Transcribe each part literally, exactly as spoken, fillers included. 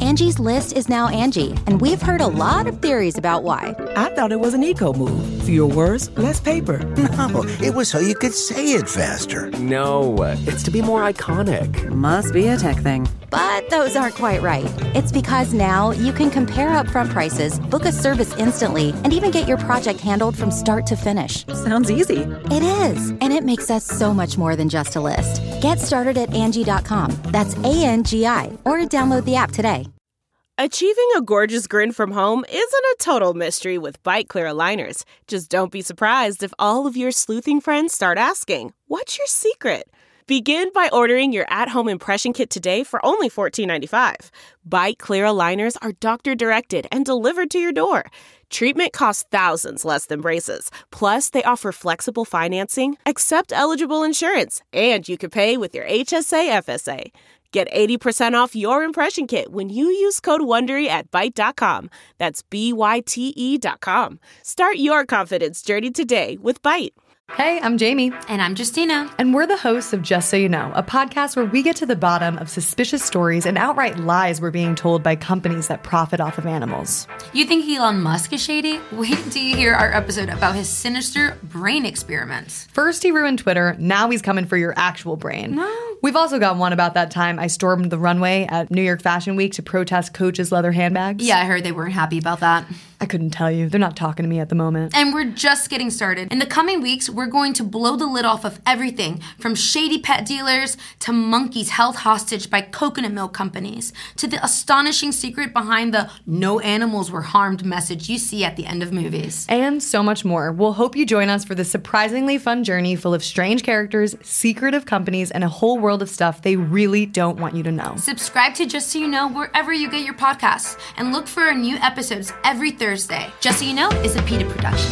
Angie's List is now Angie, and we've heard a lot of theories about why. I thought it was an eco move. Fewer words, less paper. No, it was so you could say it faster. No, it's to be more iconic. Must be a tech thing. But those aren't quite right. It's because now you can compare upfront prices, book a service instantly, and even get your project handled from start to finish. Sounds easy. It is, and it makes us so much more than just a list. Get started at Angie dot com. That's A N G I, or download the app today. Achieving a gorgeous grin from home isn't a total mystery with Byte Clear aligners. Just don't be surprised if all of your sleuthing friends start asking, "What's your secret?" Begin by ordering your at-home impression kit today for only fourteen ninety-five. Byte Clear aligners are doctor-directed and delivered to your door. Treatment costs thousands less than braces. Plus, they offer flexible financing, accept eligible insurance, and you can pay with your H S A F S A. Get eighty percent off your impression kit when you use code WONDERY at byte dot com. That's B Y T E dot com. Start your confidence journey today with Byte. Hey, I'm Jamie. And I'm Justina. And we're the hosts of Just So You Know, a podcast where we get to the bottom of suspicious stories and outright lies we're being told by companies that profit off of animals. You think Elon Musk is shady? Wait until you hear our episode about his sinister brain experiments. First he ruined Twitter, now he's coming for your actual brain. No. We've also got one about that time I stormed the runway at New York Fashion Week to protest Coach's leather handbags. Yeah, I heard they weren't happy about that. I couldn't tell you. They're not talking to me at the moment. And we're just getting started. In the coming weeks, we're going to blow the lid off of everything from shady pet dealers to monkeys held hostage by coconut milk companies to the astonishing secret behind the "no animals were harmed" message you see at the end of movies. And so much more. We'll hope you join us for this surprisingly fun journey full of strange characters, secretive companies, and a whole world of stuff they really don't want you to know. Subscribe to Just So You Know wherever you get your podcasts and look for our new episodes every Thursday. Just So You Know is a PETA production.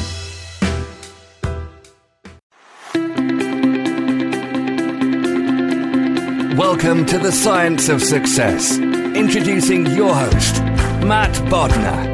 Welcome to the Science of Success. Introducing your host, Matt Bodnar.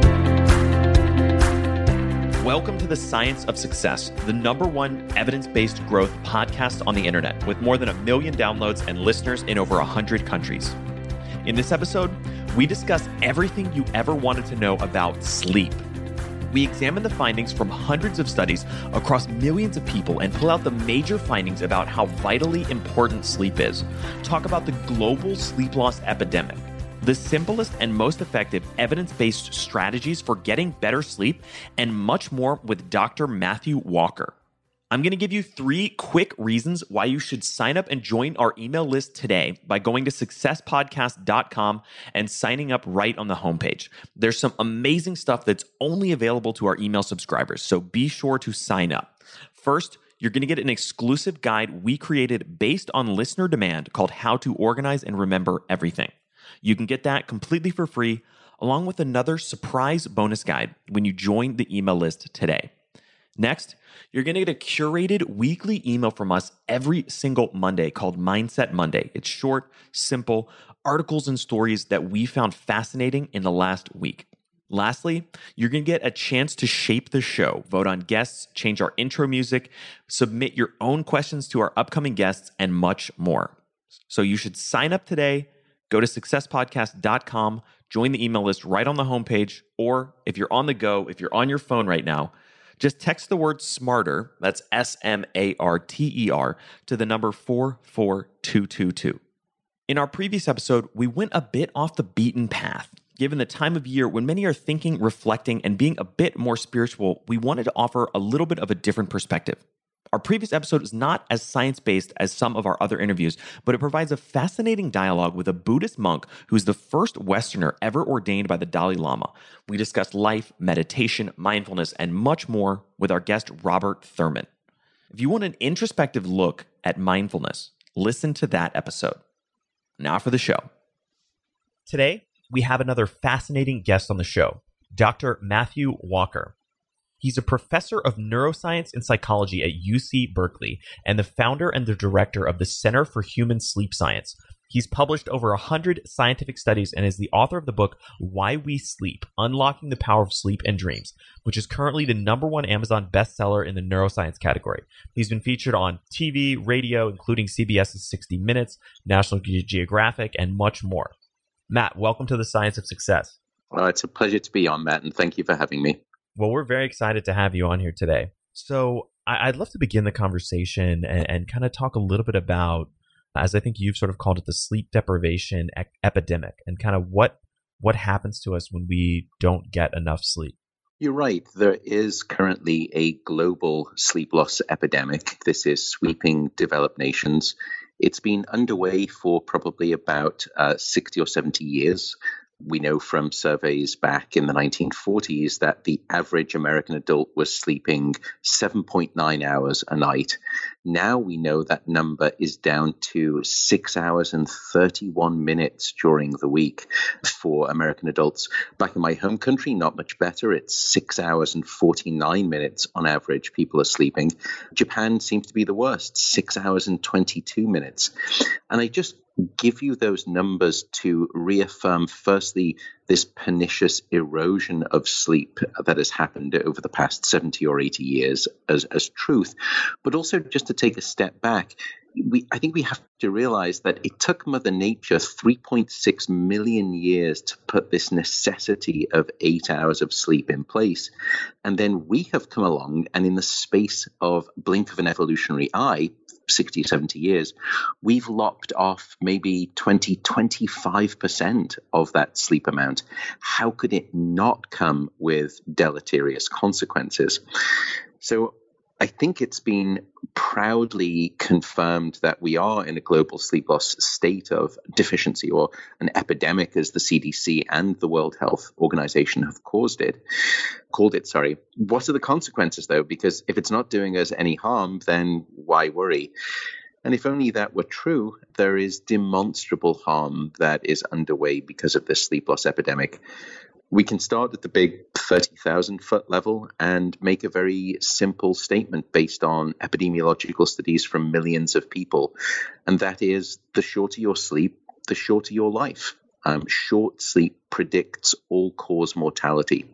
Welcome to the Science of Success, the number one evidence-based growth podcast on the internet, with more than a million downloads and listeners in over one hundred countries. In this episode, we discuss everything you ever wanted to know about sleep. We examine the findings from hundreds of studies across millions of people and pull out the major findings about how vitally important sleep is. Talk about the global sleep loss epidemic, the simplest and most effective evidence-based strategies for getting better sleep, and much more with Doctor Matthew Walker. I'm going to give you three quick reasons why you should sign up and join our email list today by going to success podcast dot com and signing up right on the homepage. There's some amazing stuff that's only available to our email subscribers, so be sure to sign up. First, you're going to get an exclusive guide we created based on listener demand called How to Organize and Remember Everything. You can get that completely for free, along with another surprise bonus guide when you join the email list today. Next, you're going to get a curated weekly email from us every single Monday called Mindset Monday. It's short, simple articles and stories that we found fascinating in the last week. Lastly, you're going to get a chance to shape the show, vote on guests, change our intro music, submit your own questions to our upcoming guests, and much more. So you should sign up today, go to success podcast dot com, join the email list right on the homepage, or if you're on the go, if you're on your phone right now, just text the word SMARTER, that's S M A R T E R, to the number four four two two two. In our previous episode, we went a bit off the beaten path. Given the time of year when many are thinking, reflecting, and being a bit more spiritual, we wanted to offer a little bit of a different perspective. Our previous episode is not as science-based as some of our other interviews, but it provides a fascinating dialogue with a Buddhist monk who's the first Westerner ever ordained by the Dalai Lama. We discuss life, meditation, mindfulness, and much more with our guest, Robert Thurman. If you want an introspective look at mindfulness, listen to that episode. Now for the show. Today, we have another fascinating guest on the show, Doctor Matthew Walker. He's a professor of neuroscience and psychology at U C Berkeley and the founder and the director of the Center for Human Sleep Science. He's published over one hundred scientific studies and is the author of the book Why We Sleep, Unlocking the Power of Sleep and Dreams, which is currently the number one Amazon bestseller in the neuroscience category. He's been featured on T V, radio, including CBS's sixty minutes, National Geographic, and much more. Matt, welcome to the Science of Success. Well, it's a pleasure to be on, Matt, and thank you for having me. Well, we're very excited to have you on here today. So I- I'd love to begin the conversation and, and kind of talk a little bit about, as I think you've sort of called it, the sleep deprivation e- epidemic, and kind of what what happens to us when we don't get enough sleep. You're right. There is currently a global sleep loss epidemic. This is sweeping developed nations. It's been underway for probably about uh, sixty or seventy years. We know from surveys back in the nineteen forties that the average American adult was sleeping seven point nine hours a night. Now we know that number is down to six hours and thirty-one minutes during the week for American adults. Back in my home country, not much better. It's six hours and forty-nine minutes on average people are sleeping. Japan seems to be the worst, six hours and twenty-two minutes. And I just give you those numbers to reaffirm, firstly, this pernicious erosion of sleep that has happened over the past seventy or eighty years as, as truth, but also just to take a step back. We, I think we have to realize that it took Mother Nature three point six million years to put this necessity of eight hours of sleep in place. And then we have come along, and in the space of blink of an evolutionary eye, sixty, seventy years, we've lopped off maybe twenty, twenty-five percent of that sleep amount. How could it not come with deleterious consequences? So I think it's been proudly confirmed that we are in a global sleep loss state of deficiency, or an epidemic, as the C D C and the World Health Organization have caused it, called it, sorry. What are the consequences, though? Because if it's not doing us any harm, then why worry? And if only that were true, there is demonstrable harm that is underway because of this sleep loss epidemic. We can start at the big thirty thousand foot level and make a very simple statement based on epidemiological studies from millions of people. And that is, the shorter your sleep, the shorter your life. Um, short sleep predicts all-cause mortality.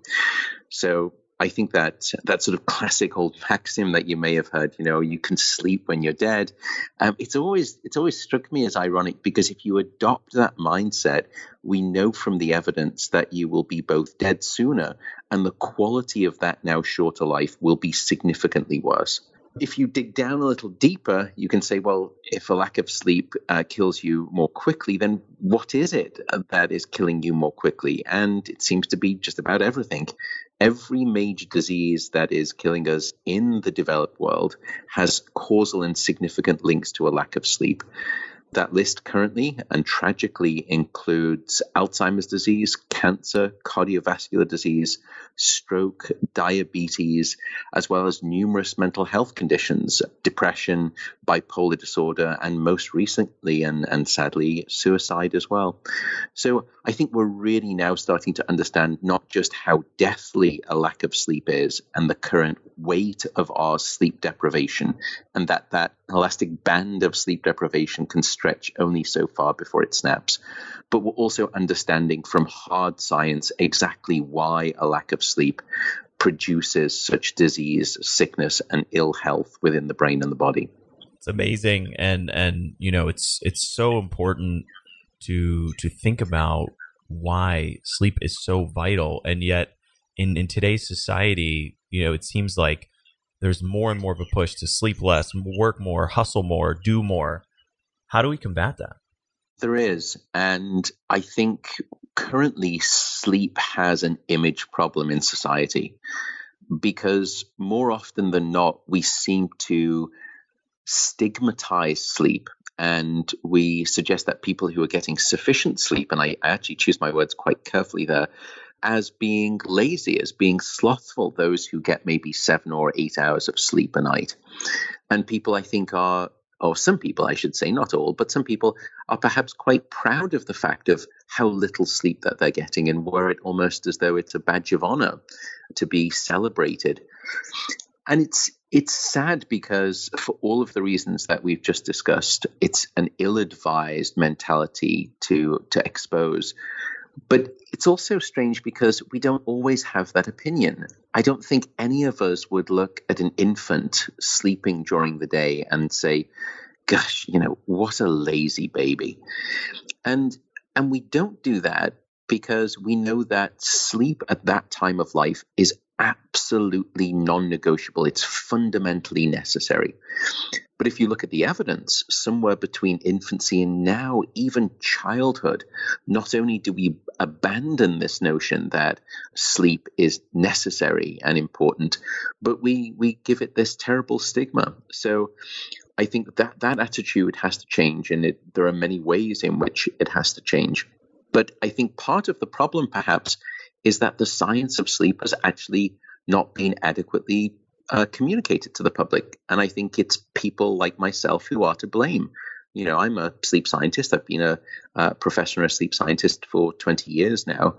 So I think that that sort of classic old maxim that you may have heard, you know, you can sleep when you're dead. Um, it's always it's always struck me as ironic, because if you adopt that mindset, we know from the evidence that you will be both dead sooner, and the quality of that now shorter life will be significantly worse. If you dig down a little deeper, you can say, well, if a lack of sleep uh, kills you more quickly, then what is it that is killing you more quickly? And it seems to be just about everything. Every major disease that is killing us in the developed world has causal and significant links to a lack of sleep. That list currently and tragically includes Alzheimer's disease, cancer, cardiovascular disease, stroke, diabetes, as well as numerous mental health conditions, depression, bipolar disorder, and most recently, and, and sadly, suicide as well. So I think we're really now starting to understand not just how deathly a lack of sleep is and the current weight of our sleep deprivation, and that that elastic band of sleep deprivation can stretch only so far before it snaps. But we're also understanding from hard science exactly why a lack of sleep produces such disease, sickness, and ill health within the brain and the body. It's amazing, and and you know, it's it's so important to to think about why sleep is so vital, and yet in in today's society, you know, it seems like there's more and more of a push to sleep less, work more, hustle more, do more. How do we combat that? There is. And I think currently sleep has an image problem in society, because more often than not, we seem to stigmatize sleep. And we suggest that people who are getting sufficient sleep, and I actually choose my words quite carefully there, as being lazy, as being slothful, those who get maybe seven or eight hours of sleep a night. And people, I think, are, or some people, I should say, not all, but some people are perhaps quite proud of the fact of how little sleep that they're getting, and wear it almost as though it's a badge of honor to be celebrated. And it's it's sad, because for all of the reasons that we've just discussed, it's an ill-advised mentality to to expose. But it's also strange because we don't always have that opinion. I don't think any of us would look at an infant sleeping during the day and say, gosh, you know, what a lazy baby. And And we don't do that because we know that sleep at that time of life is absolutely non-negotiable. It's fundamentally necessary. But if you look at the evidence, somewhere between infancy and now, even childhood, not only do we abandon this notion that sleep is necessary and important, but we, we give it this terrible stigma. So I think that that attitude has to change, and it, there are many ways in which it has to change. But I think part of the problem, perhaps, is that the science of sleep has actually not been adequately uh, communicated to the public. And I think it's people like myself who are to blame. You know, I'm a sleep scientist. I've been a, a professor and a sleep scientist for twenty years now.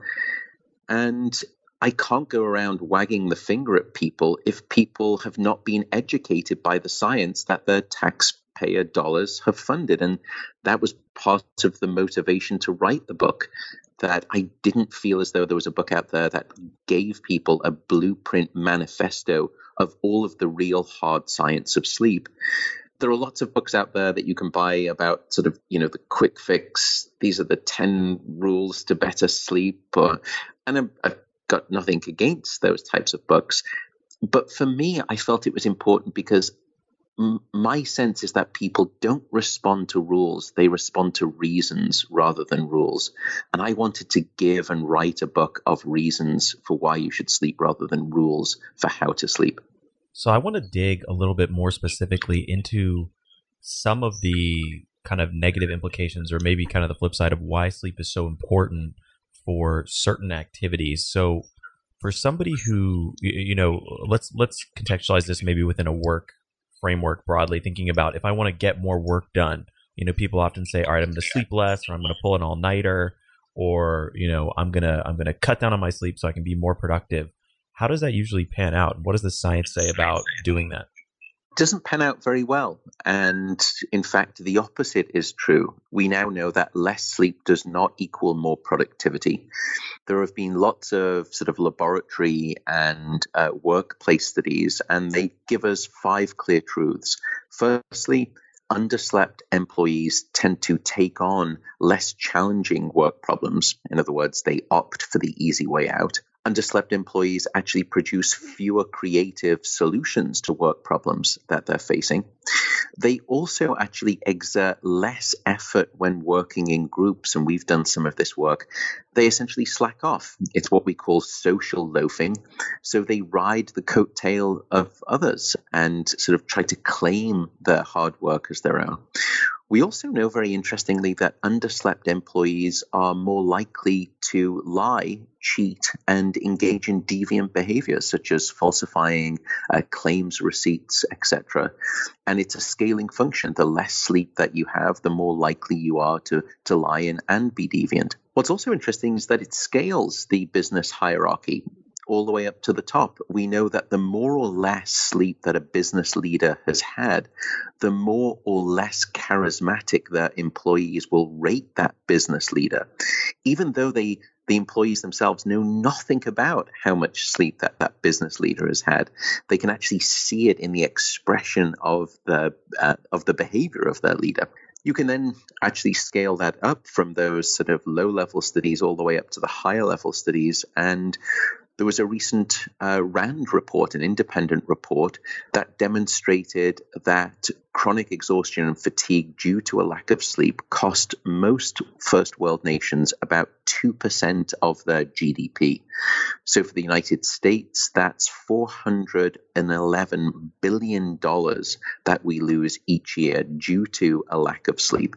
And I can't go around wagging the finger at people if people have not been educated by the science that their taxpayer dollars have funded. And that was part of the motivation to write the book, that I didn't feel as though there was a book out there that gave people a blueprint manifesto of all of the real hard science of sleep. There are lots of books out there that you can buy about sort of, you know, the quick fix. These are the ten rules to better sleep. Or, and I'm, I've got nothing against those types of books. But for me, I felt it was important because m- my sense is that people don't respond to rules. They respond to reasons rather than rules. And I wanted to give and write a book of reasons for why you should sleep rather than rules for how to sleep. So I want to dig a little bit more specifically into some of the kind of negative implications, or maybe kind of the flip side of why sleep is so important for certain activities. So for somebody who, you know, let's let's contextualize this maybe within a work framework broadly, thinking about if I want to get more work done. You know, people often say, all right, I'm going to sleep less, or I'm going to pull an all-nighter, or, you know, I'm going to I'm going to cut down on my sleep so I can be more productive. How does that usually pan out? What does the science say about doing that? It doesn't pan out very well. And in fact, the opposite is true. We now know that less sleep does not equal more productivity. There have been lots of sort of laboratory and uh, workplace studies, and they give us five clear truths. Firstly, underslept employees tend to take on less challenging work problems. In other words, they opt for the easy way out. Underslept employees actually produce fewer creative solutions to work problems that they're facing. They also actually exert less effort when working in groups, and we've done some of this work. They essentially slack off. It's what we call social loafing. So they ride the coattail of others and sort of try to claim their hard work as their own. We also know, very interestingly, that underslept employees are more likely to lie, cheat, and engage in deviant behaviors such as falsifying uh, claims receipts, et cetera. And it's a scaling function. The less sleep that you have, the more likely you are to, to lie in and be deviant. What's also interesting is that it scales the business hierarchy all the way up to the top. We know that the more or less sleep that a business leader has had, the more or less charismatic their employees will rate that business leader, even though they the employees themselves know nothing about how much sleep that that business leader has had. They can actually see it in the expression of the uh, of the behavior of their leader. You can then actually scale that up from those sort of low-level studies all the way up to the higher-level studies. And there was a recent uh, RAND report, an independent report, that demonstrated that chronic exhaustion and fatigue due to a lack of sleep cost most first world nations about two percent of their G D P. So for the United States, that's four hundred eleven billion dollars that we lose each year due to a lack of sleep.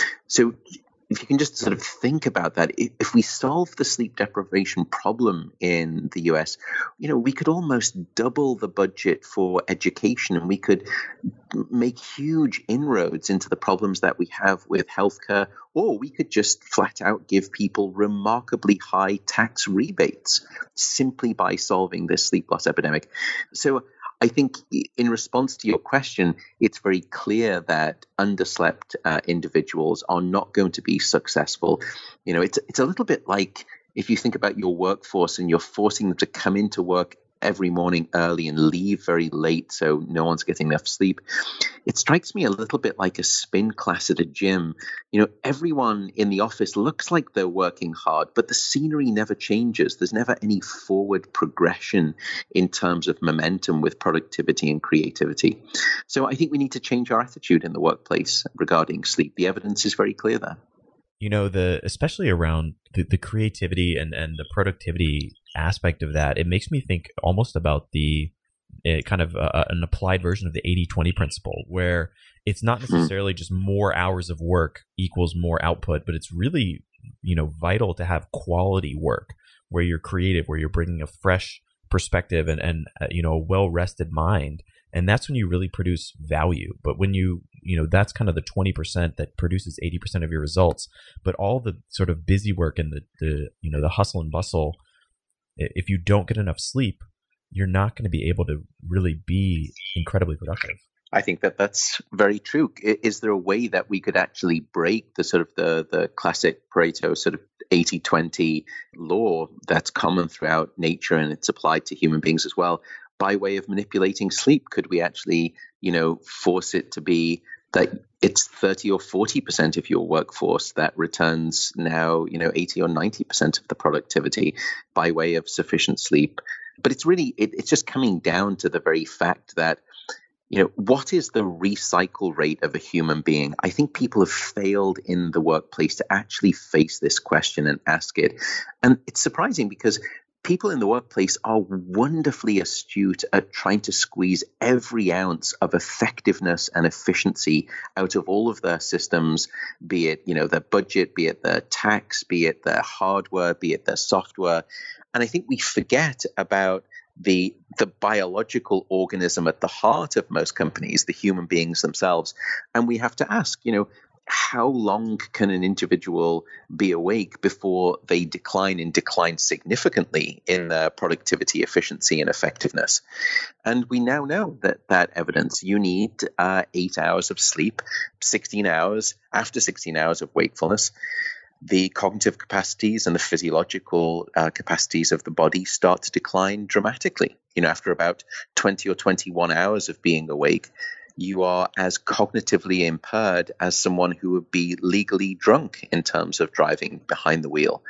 So if you can just sort of think about that, if we solve the sleep deprivation problem in the U S, you know, we could almost double the budget for education, and we could make huge inroads into the problems that we have with healthcare, or we could just flat out give people remarkably high tax rebates simply by solving this sleep loss epidemic. So I think in response to your question, it's very clear that underslept uh, individuals are not going to be successful. You know, it's it's a little bit like if you think about your workforce and you're forcing them to come into work every morning early and leave very late so no one's getting enough sleep. It strikes me a little bit like a spin class at a gym. You know, everyone in the office looks like they're working hard, but the scenery never changes. There's never any forward progression in terms of momentum with productivity and creativity. So I think we need to change our attitude in the workplace regarding sleep. The evidence is very clear there. You know, the especially around the, the creativity and, and the productivity aspect of that, it makes me think almost about the uh, kind of uh, an applied version of the eighty twenty principle, where it's not necessarily just more hours of work equals more output, but it's really, you know, vital to have quality work where you're creative, where you're bringing a fresh perspective and, and uh, you know, a well-rested mind. And that's when you really produce value. But when you, you know, that's kind of the twenty percent that produces eighty percent of your results. But all the sort of busy work and the, the, you know, the hustle and bustle, if you don't get enough sleep, you're not going to be able to really be incredibly productive. I think that that's very true. Is there a way that we could actually break the sort of the, the classic Pareto sort of eighty twenty law that's common throughout nature and it's applied to human beings as well by way of manipulating sleep? Could we actually, you know, force it to be that it's thirty or forty percent of your workforce that returns now, you know, eighty or ninety percent of the productivity by way of sufficient sleep? But it's really, it, it's just coming down to the very fact that, you know, what is the recycle rate of a human being? I think people have failed in the workplace to actually face this question and ask it. And it's surprising because people in the workplace are wonderfully astute at trying to squeeze every ounce of effectiveness and efficiency out of all of their systems, be it, you know, their budget, be it their tax, be it their hardware, be it their software. And I think we forget about the the biological organism at the heart of most companies, the human beings themselves. And we have to ask, you know, how long can an individual be awake before they decline and decline significantly in their productivity, efficiency, and effectiveness? And we now know that that evidence, you need uh, eight hours of sleep, sixteen hours, after sixteen hours of wakefulness. The cognitive capacities and the physiological uh, capacities of the body start to decline dramatically. You know, after about twenty or twenty-one hours of being awake, you are as cognitively impaired as someone who would be legally drunk in terms of driving behind the wheel.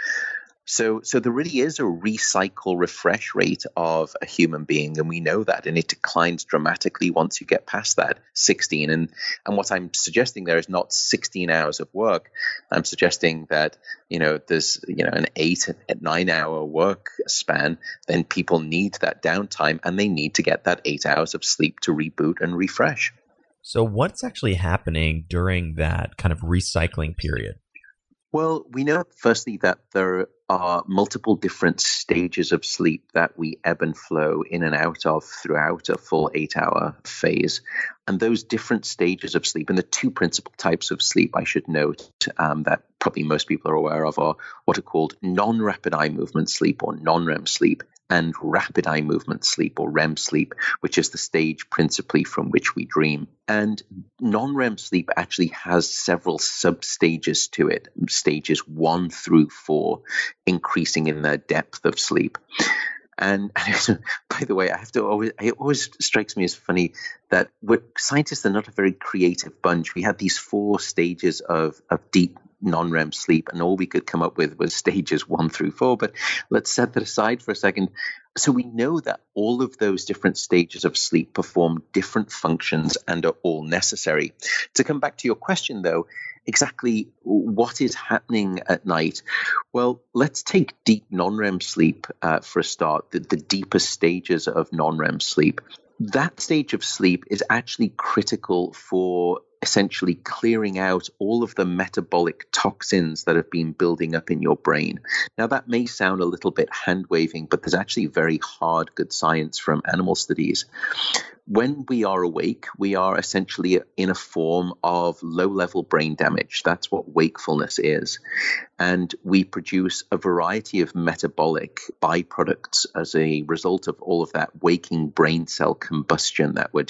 So, so there really is a recycle refresh rate of a human being, and we know that, and it declines dramatically once you get past that sixteen. And and what I'm suggesting there is not sixteen hours of work. I'm suggesting that, you know, there's, you know, an eight, nine hour work span. Then people need that downtime, and they need to get that eight hours of sleep to reboot and refresh. So, what's actually happening during that kind of recycling period? Well, we know, firstly, that there are multiple different stages of sleep that we ebb and flow in and out of throughout a full eight-hour phase. And those different stages of sleep, and the two principal types of sleep, I should note, um, that probably most people are aware of, are what are called non-rapid eye movement sleep, or non-R E M sleep, and rapid eye movement sleep, or R E M sleep, which is the stage principally from which we dream. And non-R E M sleep actually has several sub-stages to it, stages one through four, increasing in their depth of sleep. And, and by the way, I have to always, it always strikes me as funny that we're, scientists are not a very creative bunch. We had these four stages of, of deep non-R E M sleep, and all we could come up with was stages one through four. But let's set that aside for a second. So we know that all of those different stages of sleep perform different functions and are all necessary. To come back to your question, though, exactly what is happening at night? Well, let's take deep non-R E M sleep uh, for a start, the, the deepest stages of non-R E M sleep. That stage of sleep is actually critical for essentially clearing out all of the metabolic toxins that have been building up in your brain. Now, that may sound a little bit hand-waving, but there's actually very hard, good science from animal studies. When we are awake, we are essentially in a form of low-level brain damage. That's what wakefulness is. And we produce a variety of metabolic byproducts as a result of all of that waking brain cell combustion that we're doing.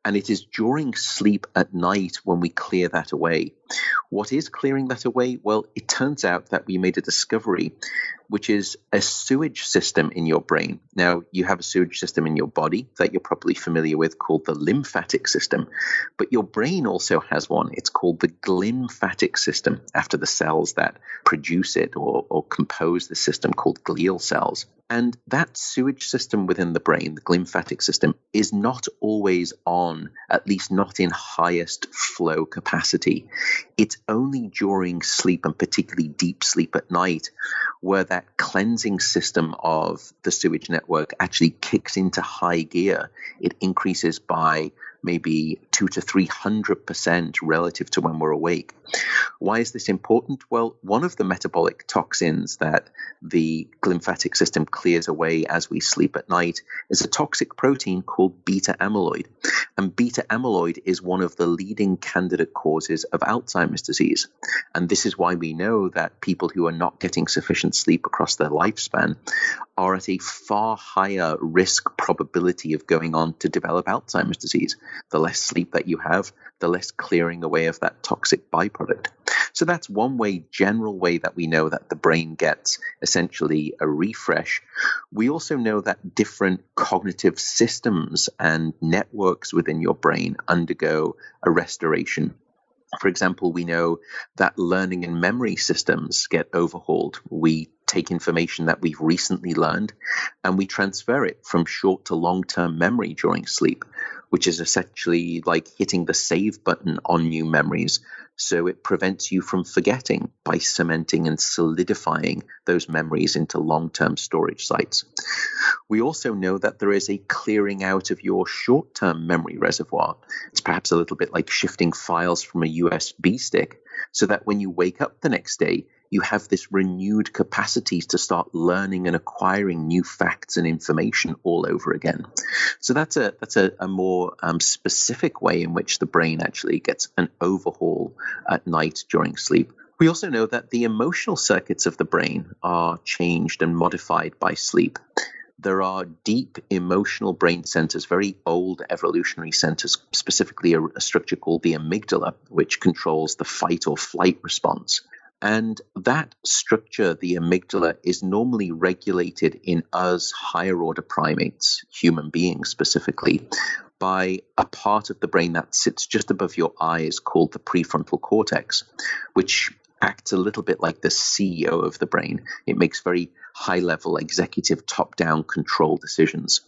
And it is during sleep at night when we clear that away. What is clearing that away? Well, it turns out that we made a discovery, which is a sewage system in your brain. Now, you have a sewage system in your body that you're probably familiar with called the lymphatic system, but your brain also has one. It's called the glymphatic system, after the cells that produce it or, or compose the system, called glial cells. And that sewage system within the brain, the glymphatic system, is not always on, at least not in highest flow capacity. It's only during sleep, and particularly deep sleep at night, where that cleansing system of the sewage network actually kicks into high gear. It increases by maybe two to three hundred percent relative to when we're awake. Why is this important? Well, one of the metabolic toxins that the glymphatic system clears away as we sleep at night is a toxic protein called beta amyloid. And beta amyloid is one of the leading candidate causes of Alzheimer's disease. And this is why we know that people who are not getting sufficient sleep across their lifespan are at a far higher risk probability of going on to develop Alzheimer's disease. The less sleep that you have, the less clearing away of that toxic byproduct. So that's one way, general way that we know that the brain gets essentially a refresh. We also know that different cognitive systems and networks within your brain undergo a restoration. For example, we know that learning and memory systems get overhauled. We take information that we've recently learned and we transfer it from short to long-term memory during sleep, which is essentially like hitting the save button on new memories. So it prevents you from forgetting by cementing and solidifying those memories into long-term storage sites. We also know that there is a clearing out of your short-term memory reservoir. It's perhaps a little bit like shifting files from a U S B stick, so that when you wake up the next day, you have this renewed capacity to start learning and acquiring new facts and information all over again. So that's a that's a, a more um, specific way in which the brain actually gets an overhaul at night during sleep. We also know that the emotional circuits of the brain are changed and modified by sleep. There are deep emotional brain centers, very old evolutionary centers, specifically a, a structure called the amygdala, which controls the fight or flight response. And that structure, the amygdala, is normally regulated in us higher order primates, human beings specifically, by a part of the brain that sits just above your eyes called the prefrontal cortex, which acts a little bit like the C E O of the brain. It makes very high-level executive top-down control decisions.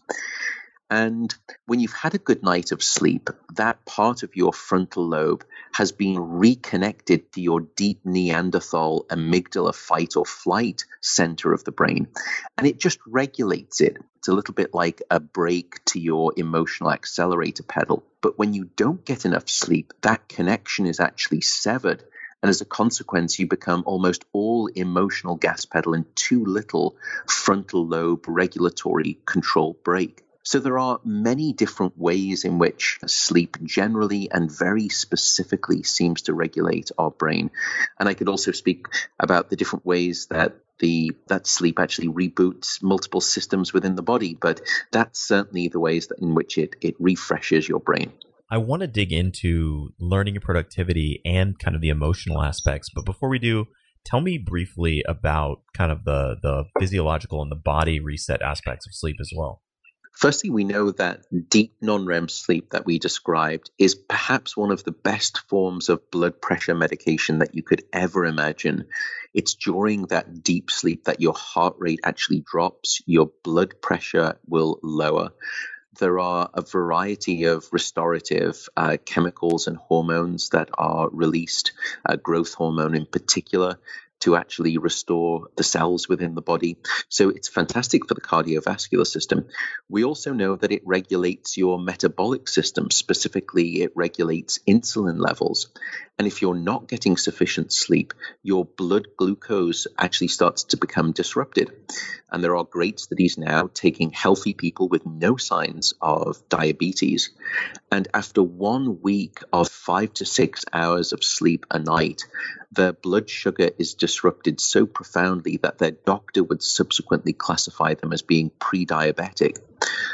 And when you've had a good night of sleep, that part of your frontal lobe has been reconnected to your deep Neanderthal amygdala fight or flight center of the brain. And it just regulates it. It's a little bit like a brake to your emotional accelerator pedal. But when you don't get enough sleep, that connection is actually severed. And as a consequence, you become almost all emotional gas pedal and too little frontal lobe regulatory control brake. So there are many different ways in which sleep generally and very specifically seems to regulate our brain. And I could also speak about the different ways that the that sleep actually reboots multiple systems within the body. But that's certainly the ways that in which it, it refreshes your brain. I want to dig into learning and productivity and kind of the emotional aspects. But before we do, tell me briefly about kind of the, the physiological and the body reset aspects of sleep as well. Firstly, we know that deep non-R E M sleep that we described is perhaps one of the best forms of blood pressure medication that you could ever imagine. It's during that deep sleep that your heart rate actually drops, your blood pressure will lower. There are a variety of restorative uh, chemicals and hormones that are released, uh, growth hormone in particular, to actually restore the cells within the body. So it's fantastic for the cardiovascular system. We also know that it regulates your metabolic system. Specifically, it regulates insulin levels. And if you're not getting sufficient sleep, your blood glucose actually starts to become disrupted. And there are great studies now taking healthy people with no signs of diabetes. And after one week of five to six hours of sleep a night, their blood sugar is disrupted so profoundly that their doctor would subsequently classify them as being pre-diabetic.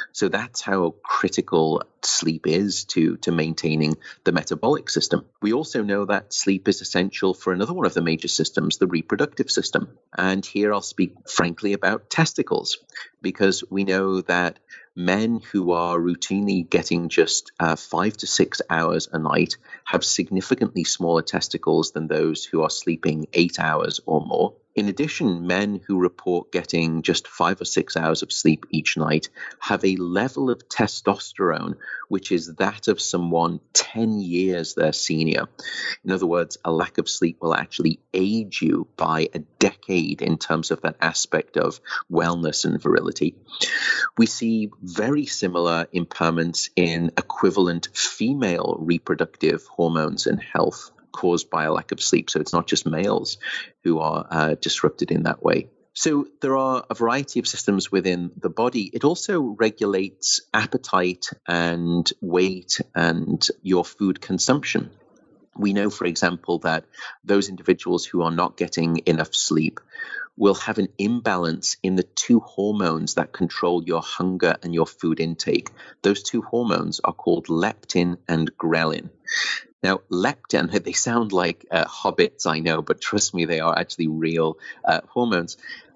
So that's how critical sleep is to, to maintaining the metabolic system. We also know that sleep is essential for another one of the major systems, the reproductive system. And here I'll speak frankly about testicles, because we know that men who are routinely getting just uh, five to six hours a night have significantly smaller testicles than those who are sleeping eight hours or more. In addition, men who report getting just five or six hours of sleep each night have a level of testosterone which is that of someone ten years their senior. In other words, a lack of sleep will actually age you by a decade in terms of that aspect of wellness and virility. We see very similar impairments in equivalent female reproductive hormones and health caused by a lack of sleep. So it's not just males who are uh, disrupted in that way. So there are a variety of systems within the body. It also regulates appetite and weight and your food consumption. We know, for example, that those individuals who are not getting enough sleep will have an imbalance in the two hormones that control your hunger and your food intake. Those two hormones are called leptin and ghrelin. Now, leptin, they sound like uh, hobbits, I know, but trust me, they are actually real uh, hormones.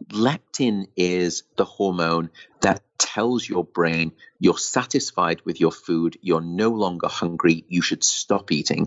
Leptin is the hormone that tells your brain you're satisfied with your food, you're no longer hungry, you should stop eating.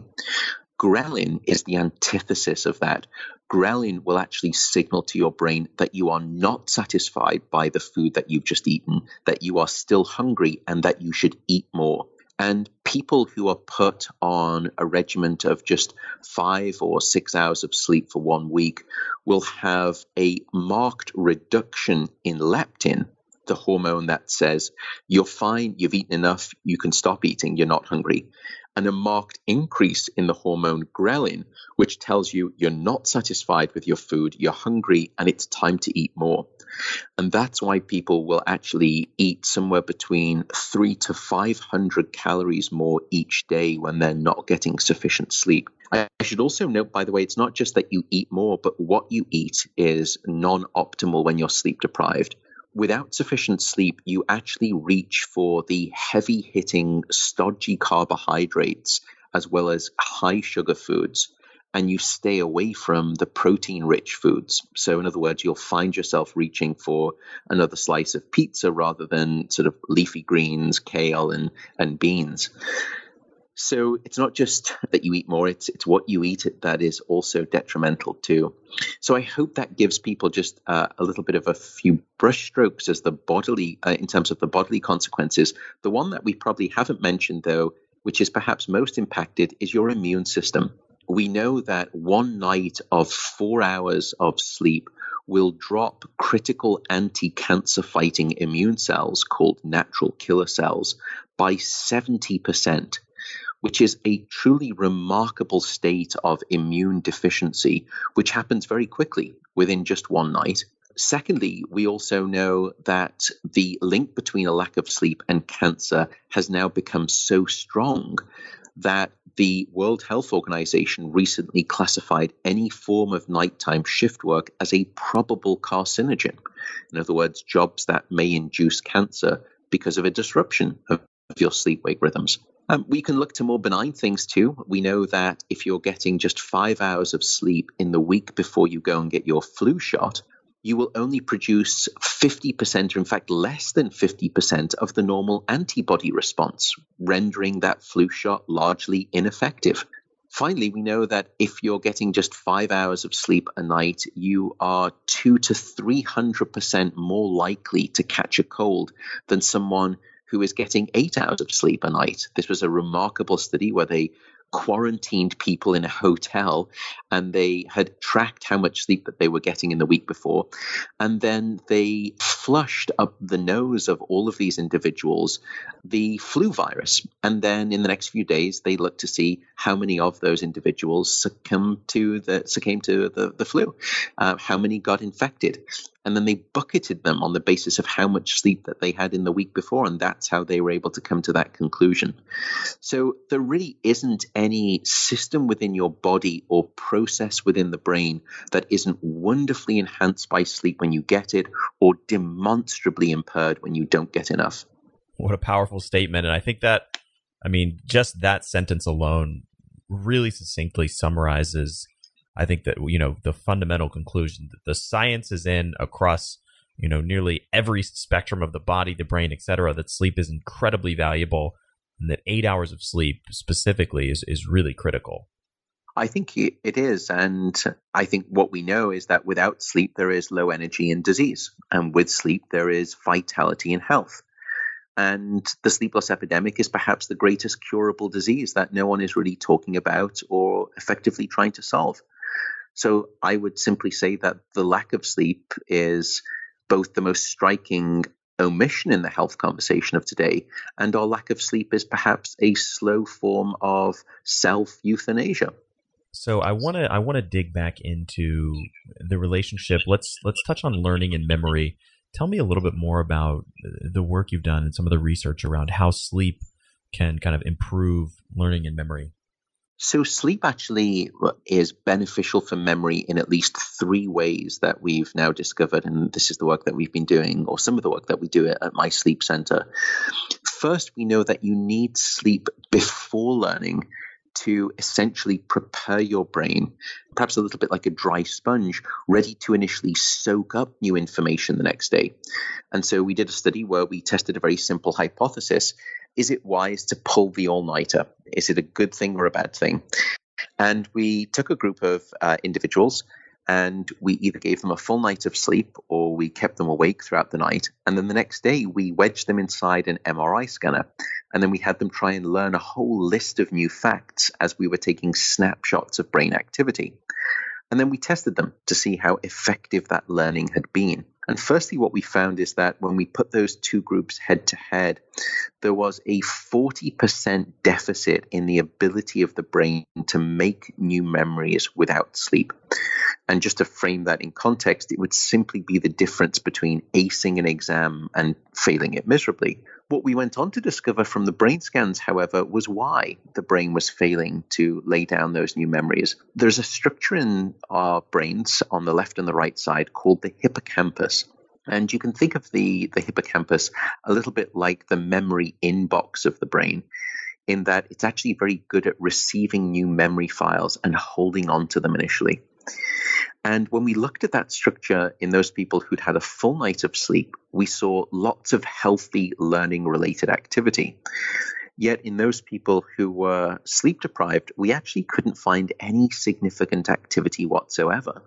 Ghrelin is the antithesis of that. Ghrelin will actually signal to your brain that you are not satisfied by the food that you've just eaten, that you are still hungry, and that you should eat more. And people who are put on a regimen of just five or six hours of sleep for one week will have a marked reduction in leptin, the hormone that says you're fine, you've eaten enough, you can stop eating, you're not hungry, and a marked increase in the hormone ghrelin, which tells you you're not satisfied with your food, you're hungry, and it's time to eat more. And that's why people will actually eat somewhere between three to five hundred calories more each day when they're not getting sufficient sleep. I should also note, by the way, it's not just that you eat more, but what you eat is non-optimal when you're sleep deprived. Without sufficient sleep, you actually reach for the heavy-hitting, stodgy carbohydrates as well as high sugar foods, and you stay away from the protein-rich foods. So in other words, you'll find yourself reaching for another slice of pizza rather than sort of leafy greens, kale, and, and beans. So it's not just that you eat more, it's it's what you eat that is also detrimental too. So I hope that gives people just uh, a little bit of a few brushstrokes as the bodily, uh, in terms of the bodily consequences. The one that we probably haven't mentioned though, which is perhaps most impacted, is your immune system. We know that one night of four hours of sleep will drop critical anti-cancer fighting immune cells called natural killer cells by seventy percent. Which is a truly remarkable state of immune deficiency, which happens very quickly within just one night. Secondly, we also know that the link between a lack of sleep and cancer has now become so strong that the World Health Organization recently classified any form of nighttime shift work as a probable carcinogen. In other words, jobs that may induce cancer because of a disruption of your sleep-wake rhythms. Um, we can look to more benign things too. We know that if you're getting just five hours of sleep in the week before you go and get your flu shot, you will only produce fifty percent, or in fact less than fifty percent of the normal antibody response, rendering that flu shot largely ineffective. Finally, we know that if you're getting just five hours of sleep a night, you are two to three hundred percent more likely to catch a cold than someone who is getting eight hours of sleep a night. This was a remarkable study where they quarantined people in a hotel and they had tracked how much sleep that they were getting in the week before. And then they flushed up the nose of all of these individuals the flu virus. And then in the next few days, they looked to see how many of those individuals succumbed to the, succumbed to the, the flu, uh, how many got infected. And then they bucketed them on the basis of how much sleep that they had in the week before. And that's how they were able to come to that conclusion. So there really isn't any system within your body or process within the brain that isn't wonderfully enhanced by sleep when you get it or demonstrably impaired when you don't get enough. What a powerful statement. And I think that, I mean, just that sentence alone really succinctly summarizes, I think that, you know, the fundamental conclusion that the science is in across, you know, nearly every spectrum of the body, the brain, et cetera, that sleep is incredibly valuable and that eight hours of sleep specifically is, is really critical. I think it is. And I think what we know is that without sleep, there is low energy and disease. And with sleep, there is vitality and health. And the sleep loss epidemic is perhaps the greatest curable disease that no one is really talking about or effectively trying to solve. So I would simply say that the lack of sleep is both the most striking omission in the health conversation of today, and our lack of sleep is perhaps a slow form of self-euthanasia. So I want to I want to dig back into the relationship. Let's let's touch on learning and memory. Tell me a little bit more about the work you've done and some of the research around how sleep can kind of improve learning and memory. So sleep actually is beneficial for memory in at least three ways that we've now discovered, and this is the work that we've been doing, or some of the work that we do at my sleep center. First, we know that you need sleep before learning to essentially prepare your brain, perhaps a little bit like a dry sponge, ready to initially soak up new information the next day. And so we did a study where we tested a very simple hypothesis. Is it wise to pull the all-nighter? Is it a good thing or a bad thing? And we took a group of uh, individuals, and we either gave them a full night of sleep or we kept them awake throughout the night. And then the next day, we wedged them inside an M R I scanner. And then we had them try and learn a whole list of new facts as we were taking snapshots of brain activity. And then we tested them to see how effective that learning had been. And firstly, what we found is that when we put those two groups head to head, there was a forty percent deficit in the ability of the brain to make new memories without sleep. And just to frame that in context, it would simply be the difference between acing an exam and failing it miserably. What we went on to discover from the brain scans, however, was why the brain was failing to lay down those new memories. There's a structure in our brains on the left and the right side called the hippocampus. And you can think of the, the hippocampus a little bit like the memory inbox of the brain, in that it's actually very good at receiving new memory files and holding on to them initially. And when we looked at that structure in those people who'd had a full night of sleep, we saw lots of healthy learning-related activity. Yet in those people who were sleep deprived, we actually couldn't find any significant activity whatsoever.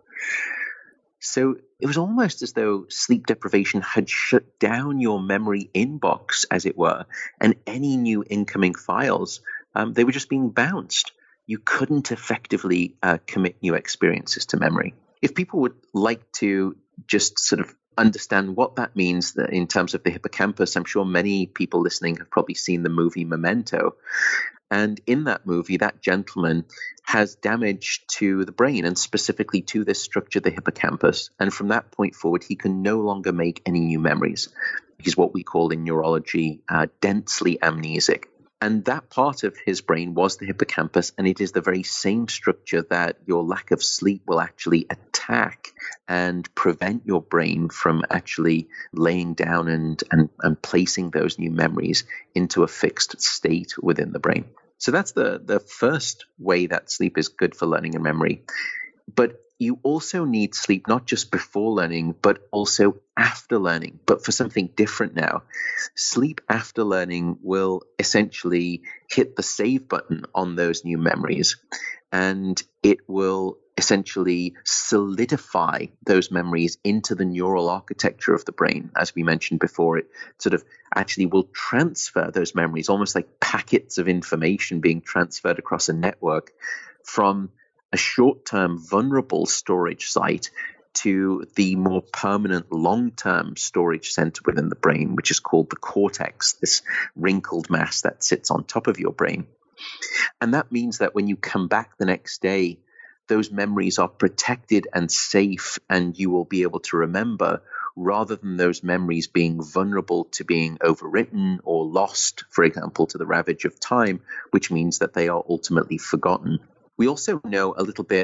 So it was almost as though sleep deprivation had shut down your memory inbox, as it were, and any new incoming files, um, they were just being bounced. You couldn't effectively uh, commit new experiences to memory. If people would like to just sort of understand what that means in terms of the hippocampus, I'm sure many people listening have probably seen the movie Memento. And in that movie, that gentleman has damage to the brain and specifically to this structure, the hippocampus. And from that point forward, he can no longer make any new memories. He's what we call in neurology uh, densely amnesic. And that part of his brain was the hippocampus, and it is the very same structure that your lack of sleep will actually attack and prevent your brain from actually laying down and, and, and placing those new memories into a fixed state within the brain. So that's the, the first way that sleep is good for learning and memory. But you also need sleep not just before learning, but also after learning, but for something different now. Sleep after learning will essentially hit the save button on those new memories, and it will essentially solidify those memories into the neural architecture of the brain. As we mentioned before, it sort of actually will transfer those memories, almost like packets of information being transferred across a network from a short-term vulnerable storage site to the more permanent long-term storage center within the brain, which is called the cortex, this wrinkled mass that sits on top of your brain. And that means that when you come back the next day, those memories are protected and safe, and you will be able to remember, rather than those memories being vulnerable to being overwritten or lost, for example, to the ravage of time, which means that they are ultimately forgotten. We also know a little bit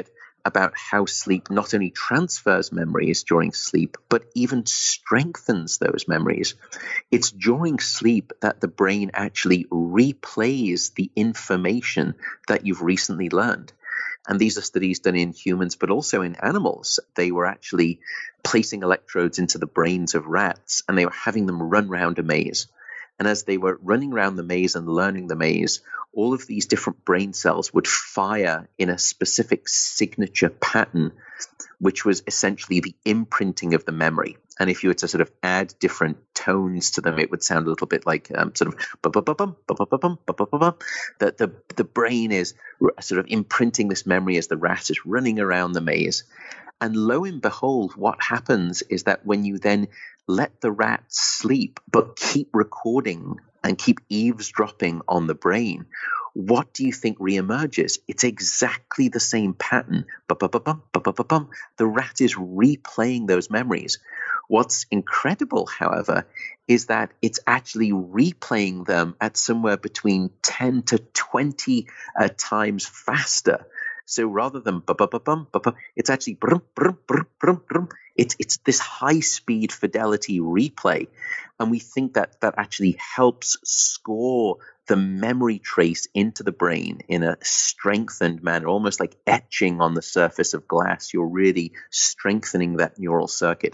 about how sleep not only transfers memories during sleep, but even strengthens those memories. It's during sleep that the brain actually replays the information that you've recently learned. And these are studies done in humans, but also in animals. They were actually placing electrodes into the brains of rats, and they were having them run around a maze. And as they were running around the maze and learning the maze, all of these different brain cells would fire in a specific signature pattern, which was essentially the imprinting of the memory. And if you were to sort of add different tones to them, it would sound a little bit like um, sort of ba-ba-ba-bum, ba-ba-ba-bum, ba-ba-ba-bum. That the, the brain is sort of imprinting this memory as the rat is running around the maze. And lo and behold, what happens is that when you then let the rat sleep, but keep recording and keep eavesdropping on the brain, what do you think reemerges? It's exactly the same pattern. Ba-ba-ba-bum, ba-ba-ba-bum. The rat is replaying those memories. What's incredible, however, is that it's actually replaying them at somewhere between ten to twenty uh, times faster. So rather than ba-ba-ba-bum, ba-ba, it's actually brum, brum, brum, brum, brum. It's, it's this high-speed fidelity replay. And we think that that actually helps score the memory trace into the brain in a strengthened manner, almost like etching on the surface of glass. You're really strengthening that neural circuit.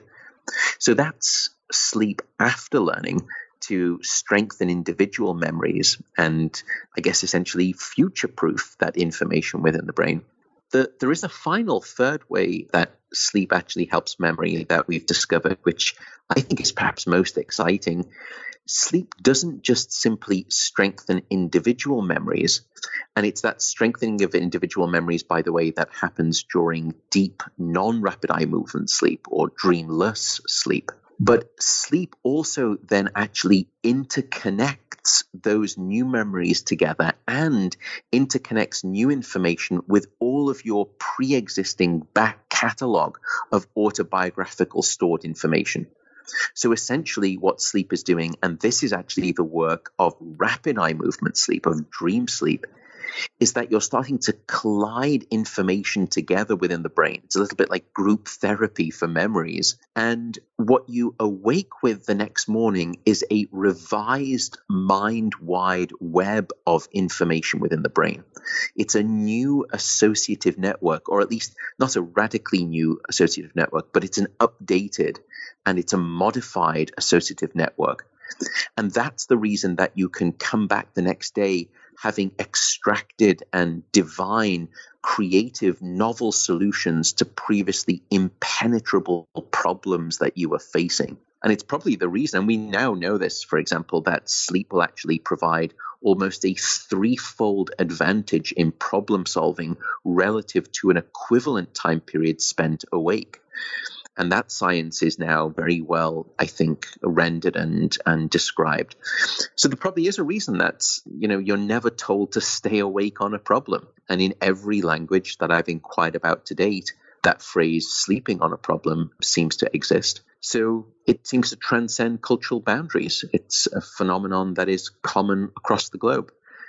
So that's sleep after learning, to strengthen individual memories and, I guess, essentially future-proof that information within the brain. The, there is a final third way that sleep actually helps memory that we've discovered, which I think is perhaps most exciting. Sleep doesn't just simply strengthen individual memories, and it's that strengthening of individual memories, by the way, that happens during deep, non-rapid eye movement sleep or dreamless sleep. But sleep also then actually interconnects those new memories together and interconnects new information with all of your pre-existing back catalog of autobiographical stored information. So essentially what sleep is doing, and this is actually the work of rapid eye movement sleep, of dream sleep, is that you're starting to collide information together within the brain. It's a little bit like group therapy for memories. And what you awake with the next morning is a revised mind-wide web of information within the brain. It's a new associative network, or at least not a radically new associative network, but it's an updated and it's a modified associative network. And that's the reason that you can come back the next day having extracted and divine, creative, novel solutions to previously impenetrable problems that you were facing. And it's probably the reason, and we now know this, for example, that sleep will actually provide almost a threefold advantage in problem solving relative to an equivalent time period spent awake. And that science is now very well, I think, rendered and, and described. So there probably is a reason that, you know, you're never told to stay awake on a problem. And in every language that I've inquired about to date, that phrase sleeping on a problem seems to exist. So it seems to transcend cultural boundaries. It's a phenomenon that is common across the globe.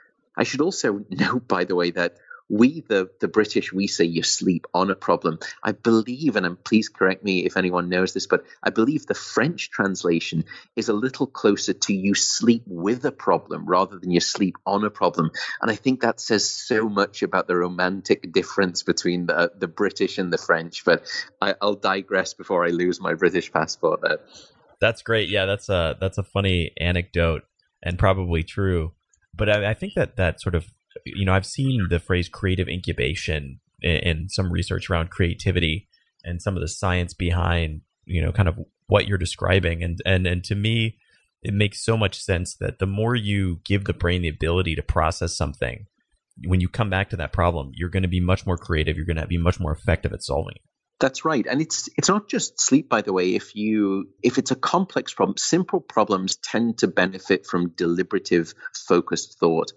I should also note, by the way, that we, the, the British, we say you sleep on a problem. I believe, and please correct me if anyone knows this, but I believe the French translation is a little closer to you sleep with a problem rather than you sleep on a problem. And I think that says so much about the romantic difference between the, the British and the French. But I, I'll digress before I lose my British passport there. That's great. Yeah, that's a, that's a funny anecdote and probably true. But I, I think that that sort of, you know, I've seen the phrase creative incubation in, in some research around creativity and some of the science behind, you know, kind of what you're describing. And, and, and to me, it makes so much sense that the more you give the brain the ability to process something, when you come back to that problem, you're going to be much more creative. You're going to be much more effective at solving it. That's right. And it's it's not just sleep, by the way. If you if it's a complex problem, simple problems tend to benefit from deliberative, focused thought.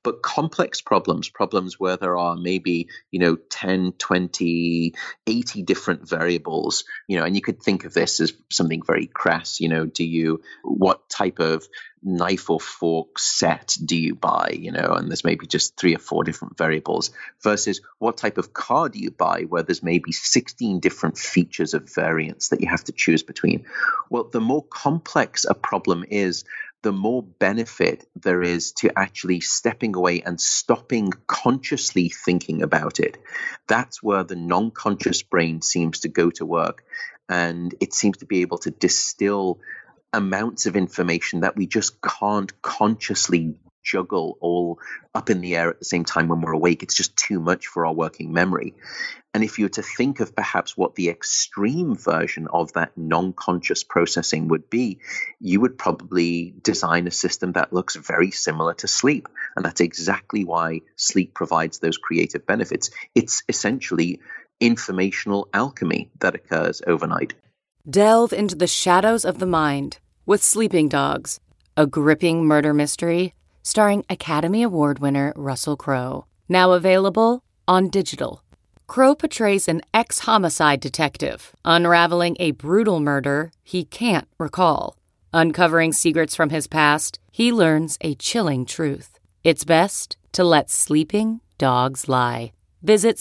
But complex problems, problems where there are maybe, you know, ten, twenty, eighty different variables, you know, and you could think of this as something very crass, you know, do you, what type of knife or fork set do you buy, you know, and there's maybe just three or four different variables, versus what type of car do you buy where there's maybe sixteen different features of variants that you have to choose between. Well, the more complex a problem is, the more benefit there is to actually stepping away and stopping consciously thinking about it. That's where the non-conscious brain seems to go to work, and it seems to be able to distill amounts of information that we just can't consciously juggle all up in the air at the same time when we're awake. It's just too much for our working memory. And if you were to think of perhaps what the extreme version of that non-conscious processing would be, you would probably design a system that looks very similar to sleep. And that's exactly why sleep provides those creative benefits. It's essentially informational alchemy that occurs overnight. Delve into the shadows of the mind with Sleeping Dogs, a gripping murder mystery starring Academy Award winner Russell Crowe. Now available on digital. Crowe portrays an ex-homicide detective unraveling a brutal murder he can't recall. Uncovering secrets from his past, he learns a chilling truth. It's best to let sleeping dogs lie. Visit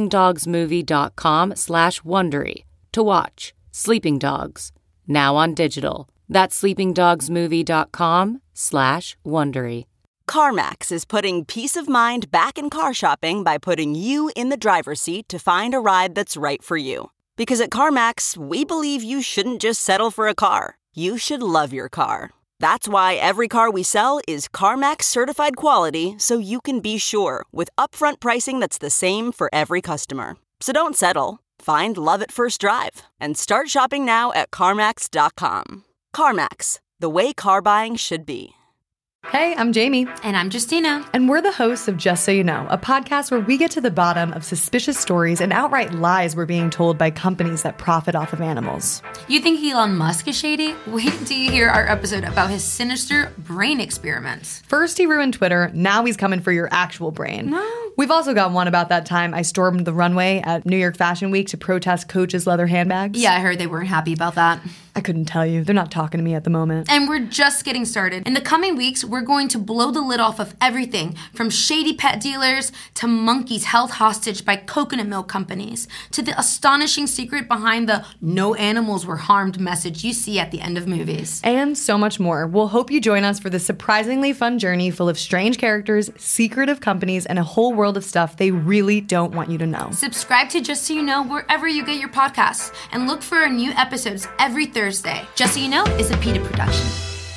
sleepingdogsmovie.com slash Wondery to watch Sleeping Dogs, now on digital. That's sleepingdogsmovie.com slash Wondery. CarMax is putting peace of mind back in car shopping by putting you in the driver's seat to find a ride that's right for you. Because at CarMax, we believe you shouldn't just settle for a car. You should love your car. That's why every car we sell is CarMax certified quality, so you can be sure with upfront pricing that's the same for every customer. So don't settle. Find love at first drive and start shopping now at CarMax dot com. CarMax, the way car buying should be. Hey, I'm Jamie. And I'm Justina. And we're the hosts of Just So You Know, a podcast where we get to the bottom of suspicious stories and outright lies we're being told by companies that profit off of animals. You think Elon Musk is shady? Wait until you hear our episode about his sinister brain experiments. First he ruined Twitter, now he's coming for your actual brain. No. We've also got one about that time I stormed the runway at New York Fashion Week to protest Coach's leather handbags. Yeah, I heard they weren't happy about that. I couldn't tell you. They're not talking to me at the moment. And we're just getting started. In the coming weeks, we're going to blow the lid off of everything from shady pet dealers to monkeys held hostage by coconut milk companies to the astonishing secret behind the no animals were harmed message you see at the end of movies. And so much more. We'll hope you join us for this surprisingly fun journey full of strange characters, secretive companies, and a whole world of stuff they really don't want you to know. Subscribe to Just So You Know wherever you get your podcasts and look for our new episodes every Thursday. Thursday. Just So You Know is a PETA production.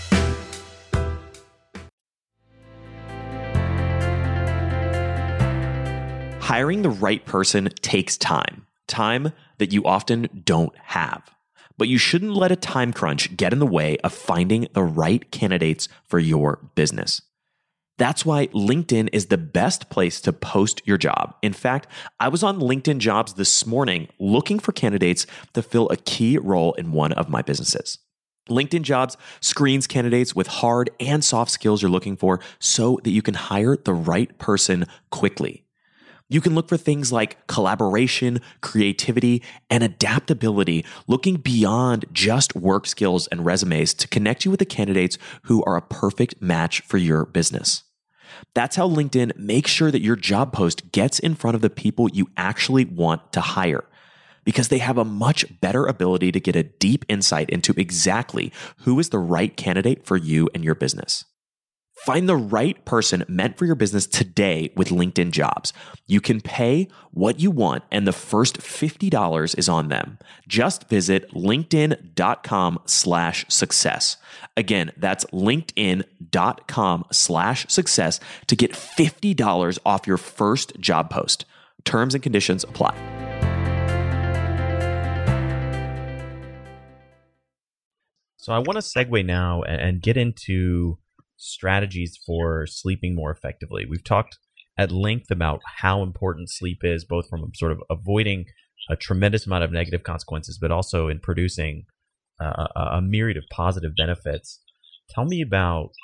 Hiring the right person takes time. Time that you often don't have. But you shouldn't let a time crunch get in the way of finding the right candidates for your business. That's why LinkedIn is the best place to post your job. In fact, I was on LinkedIn Jobs this morning looking for candidates to fill a key role in one of my businesses. LinkedIn Jobs screens candidates with hard and soft skills you're looking for so that you can hire the right person quickly. You can look for things like collaboration, creativity, and adaptability, looking beyond just work skills and resumes to connect you with the candidates who are a perfect match for your business. That's how LinkedIn makes sure that your job post gets in front of the people you actually want to hire, because they have a much better ability to get a deep insight into exactly who is the right candidate for you and your business. Find the right person meant for your business today with LinkedIn Jobs. You can pay what you want, and the first fifty dollars is on them. Just visit linkedin.com slash success. Again, that's linkedin.com slash success to get fifty dollars off your first job post. Terms and conditions apply. So I want to segue now and get into strategies for sleeping more effectively. We've talked at length about how important sleep is, both from sort of avoiding a tremendous amount of negative consequences, but also in producing uh, a myriad of positive benefits. Tell me about,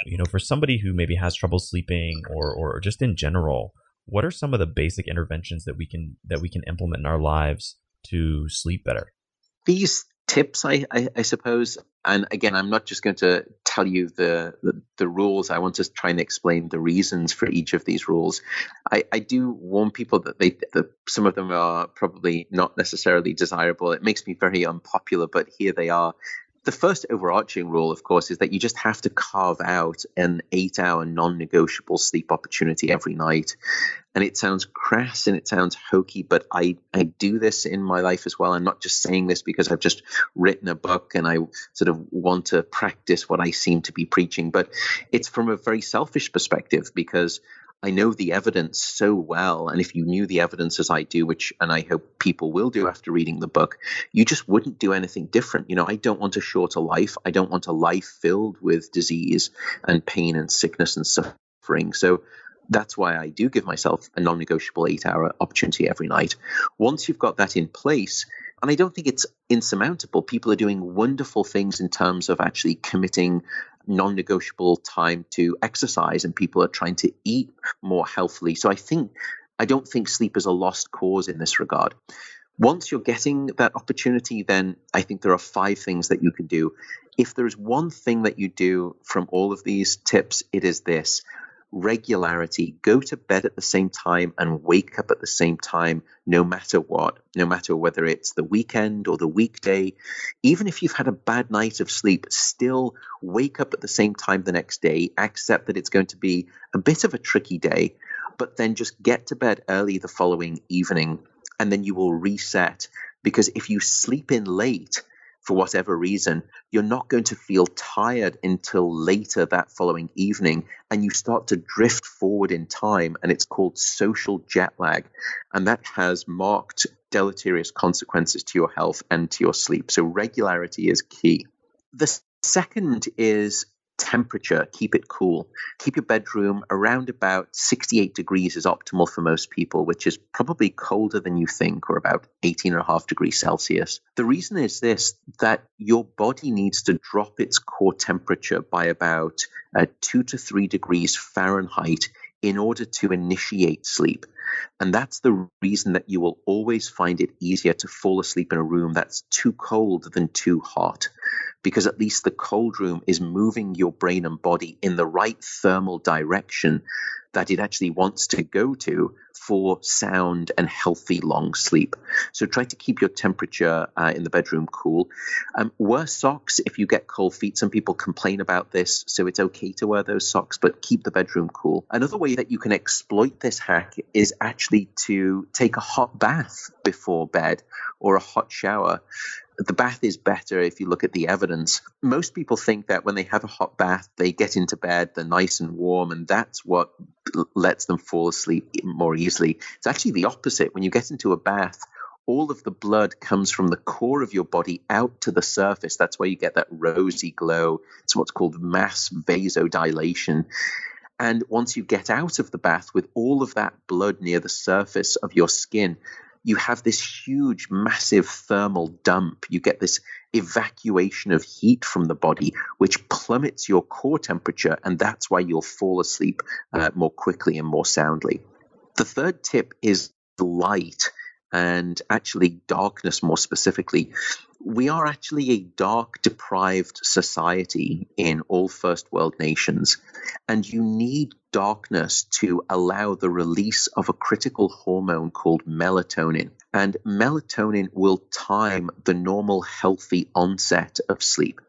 you know, for somebody who maybe has trouble sleeping or or just in general, what are some of the basic interventions that we can that we can implement in our lives to sleep better? These tips, I, I, I suppose, and again, I'm not just going to tell you the, the, the rules. I want to try and explain the reasons for each of these rules. I, I do warn people that they that some of them are probably not necessarily desirable. It makes me very unpopular, but here they are. The first overarching rule, of course, is that you just have to carve out an eight-hour non-negotiable sleep opportunity every night. And it sounds crass and it sounds hokey, but I, I do this in my life as well. I'm not just saying this because I've just written a book and I sort of want to practice what I seem to be preaching, but it's from a very selfish perspective because I know the evidence so well. And if you knew the evidence as I do, which, and I hope people will do after reading the book, you just wouldn't do anything different. You know, I don't want a shorter life. I don't want a life filled with disease and pain and sickness and suffering. So that's why I do give myself a non-negotiable eight-hour opportunity every night. Once you've got that in place, and I don't think it's insurmountable, people are doing wonderful things in terms of actually committing non-negotiable time to exercise, and people are trying to eat more healthily. So I think, I don't think sleep is a lost cause in this regard. Once you're getting that opportunity, then I think there are five things that you can do. If there's one thing that you do from all of these tips, it is this: regularity. Go to bed at the same time and wake up at the same time, no matter what, no matter whether it's the weekend or the weekday. Even if you've had a bad night of sleep, still wake up at the same time the next day. Accept that it's going to be a bit of a tricky day, but then just get to bed early the following evening, and then you will reset. Because if you sleep in late, for whatever reason, you're not going to feel tired until later that following evening, and you start to drift forward in time, and it's called social jet lag, and that has marked deleterious consequences to your health and to your sleep. So regularity is key. The second is temperature. Keep it cool. Keep your bedroom around about sixty-eight degrees is optimal for most people, which is probably colder than you think, or about eighteen and a half degrees Celsius. The reason is this, that your body needs to drop its core temperature by about uh, two to three degrees Fahrenheit in order to initiate sleep. And that's the reason that you will always find it easier to fall asleep in a room that's too cold than too hot, because at least the cold room is moving your brain and body in the right thermal direction that it actually wants to go to for sound and healthy long sleep. So try to keep your temperature uh, in the bedroom cool. Um, wear socks if you get cold feet. Some people complain about this, so it's okay to wear those socks, but keep the bedroom cool. Another way that you can exploit this hack is actually to take a hot bath before bed or a hot shower. The bath is better if you look at the evidence. Most people think that when they have a hot bath, they get into bed, they're nice and warm, and that's what lets them fall asleep more easily. It's actually the opposite. When you get into a bath, all of the blood comes from the core of your body out to the surface. That's where you get that rosy glow. It's what's called mass vasodilation. And once you get out of the bath with all of that blood near the surface of your skin, you have this huge, massive thermal dump. You get this evacuation of heat from the body, which plummets your core temperature, and that's why you'll fall asleep uh, more quickly and more soundly. The third tip is light, and actually darkness more specifically. We are actually a dark-deprived society in all first world nations, and you need darkness to allow the release of a critical hormone called melatonin. And melatonin will time the normal healthy onset of sleep.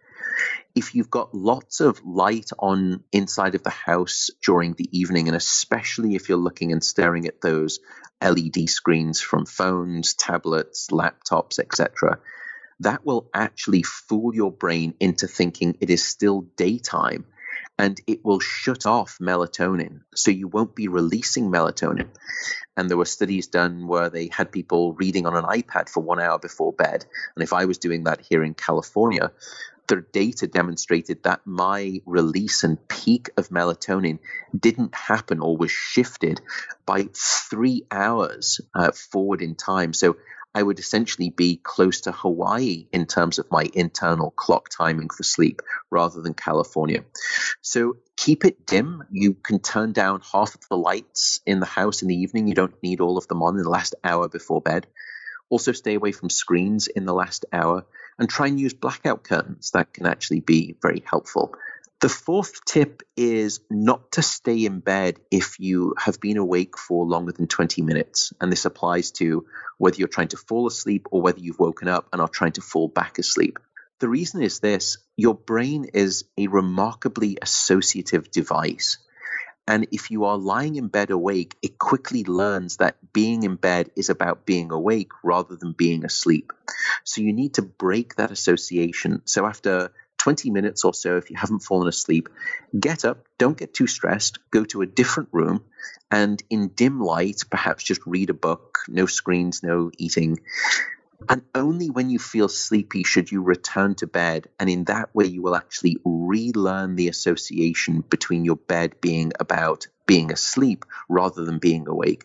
If you've got lots of light on inside of the house during the evening, and especially if you're looking and staring at those L E D screens from phones, tablets, laptops, et cetera, that will actually fool your brain into thinking it is still daytime, and it will shut off melatonin. So you won't be releasing melatonin. And there were studies done where they had people reading on an iPad for one hour before bed. And if I was doing that here in California, the data demonstrated that my release and peak of melatonin didn't happen or was shifted by three hours uh, forward in time. So I would essentially be close to Hawaii in terms of my internal clock timing for sleep rather than California. So keep it dim. You can turn down half of the lights in the house in the evening. You don't need all of them on in the last hour before bed. Also stay away from screens in the last hour and try and use blackout curtains. That can actually be very helpful. The fourth tip is not to stay in bed if you have been awake for longer than twenty minutes. And this applies to whether you're trying to fall asleep or whether you've woken up and are trying to fall back asleep. The reason is this: your brain is a remarkably associative device. And if you are lying in bed awake, it quickly learns that being in bed is about being awake rather than being asleep. So you need to break that association. So after twenty minutes or so, if you haven't fallen asleep, get up, don't get too stressed, go to a different room, and in dim light, perhaps just read a book, no screens, no eating. And only when you feel sleepy should you return to bed. And in that way, you will actually relearn the association between your bed being about being asleep rather than being awake.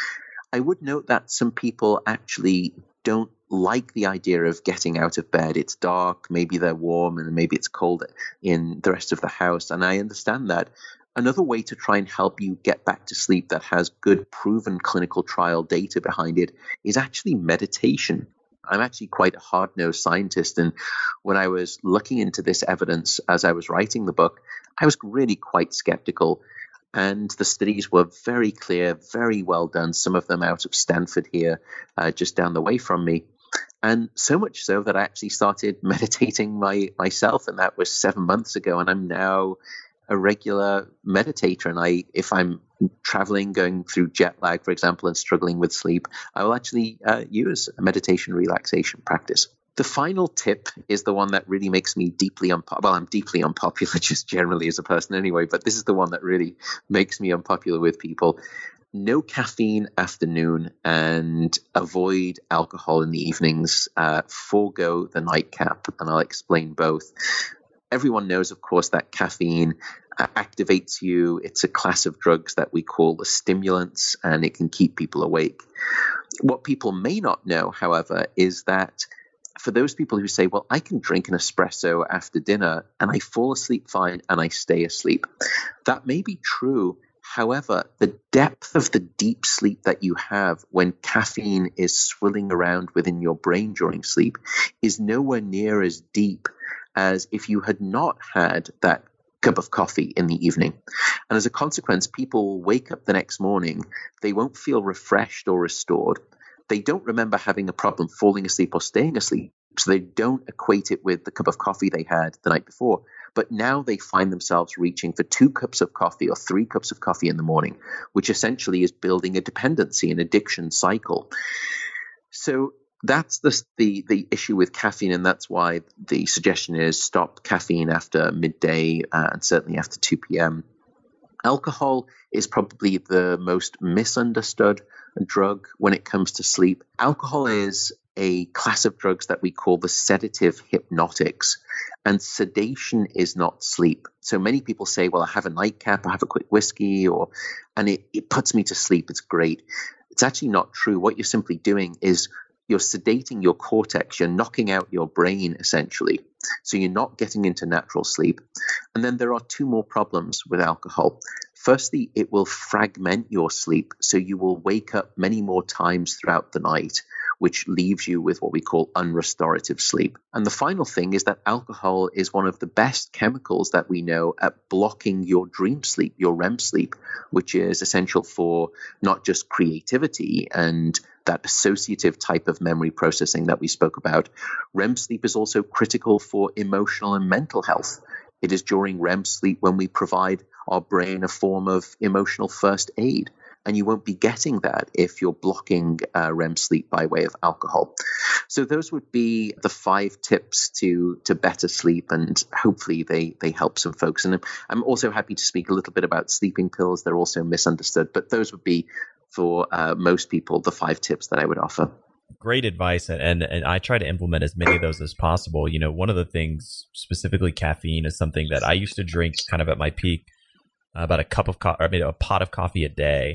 I would note that some people actually don't like the idea of getting out of bed. It's dark, maybe they're warm, and maybe it's cold in the rest of the house. And I understand that. Another way to try and help you get back to sleep that has good proven clinical trial data behind it is actually meditation. I'm actually quite a hard-nosed scientist, and when I was looking into this evidence as I was writing the book, I was really quite skeptical. And the studies were very clear, very well done, some of them out of Stanford here, uh, just down the way from me. And so much so that I actually started meditating my, myself, and that was seven months ago. And I'm now a regular meditator. And I, if I'm traveling, going through jet lag, for example, and struggling with sleep, I will actually uh, use a meditation relaxation practice. The final tip is the one that really makes me deeply unpopular. Well, I'm deeply unpopular just generally as a person anyway, but this is the one that really makes me unpopular with people. No caffeine afternoon and avoid alcohol in the evenings. Uh, forego the nightcap, and I'll explain both. Everyone knows, of course, that caffeine uh, activates you. It's a class of drugs that we call the stimulants, and it can keep people awake. What people may not know, however, is that for those people who say, well, I can drink an espresso after dinner and I fall asleep fine and I stay asleep, that may be true. However, the depth of the deep sleep that you have when caffeine is swirling around within your brain during sleep is nowhere near as deep as if you had not had that cup of coffee in the evening. And as a consequence, people will wake up the next morning, they won't feel refreshed or restored. They don't remember having a problem falling asleep or staying asleep, so they don't equate it with the cup of coffee they had the night before. But now they find themselves reaching for two cups of coffee or three cups of coffee in the morning, which essentially is building a dependency, an addiction cycle. So that's the, the, the issue with caffeine, and that's why the suggestion is stop caffeine after midday uh, and certainly after two p.m. Alcohol is probably the most misunderstood drug when it comes to sleep. Alcohol is a class of drugs that we call the sedative hypnotics, and sedation is not sleep. So many people say, well, I have a nightcap, I have a quick whiskey, or and it, it puts me to sleep. It's great. It's actually not true. What you're simply doing is you're sedating your cortex. You're knocking out your brain, essentially. So you're not getting into natural sleep. And then there are two more problems with alcohol. Firstly, it will fragment your sleep. So you will wake up many more times throughout the night, which leaves you with what we call unrestorative sleep. And the final thing is that alcohol is one of the best chemicals that we know at blocking your dream sleep, your R E M sleep, which is essential for not just creativity and that associative type of memory processing that we spoke about. R E M sleep is also critical for emotional and mental health. It is during R E M sleep when we provide our brain a form of emotional first aid. And you won't be getting that if you're blocking uh, R E M sleep by way of alcohol. So those would be the five tips to to better sleep, and hopefully they they help some folks. And I'm also happy to speak a little bit about sleeping pills. They're also misunderstood, but those would be for uh, most people the five tips that I would offer. Great advice, and and I try to implement as many of those as possible. You know, one of the things, specifically caffeine, is something that I used to drink kind of at my peak, about a cup of coffee, I mean, a pot of coffee a day.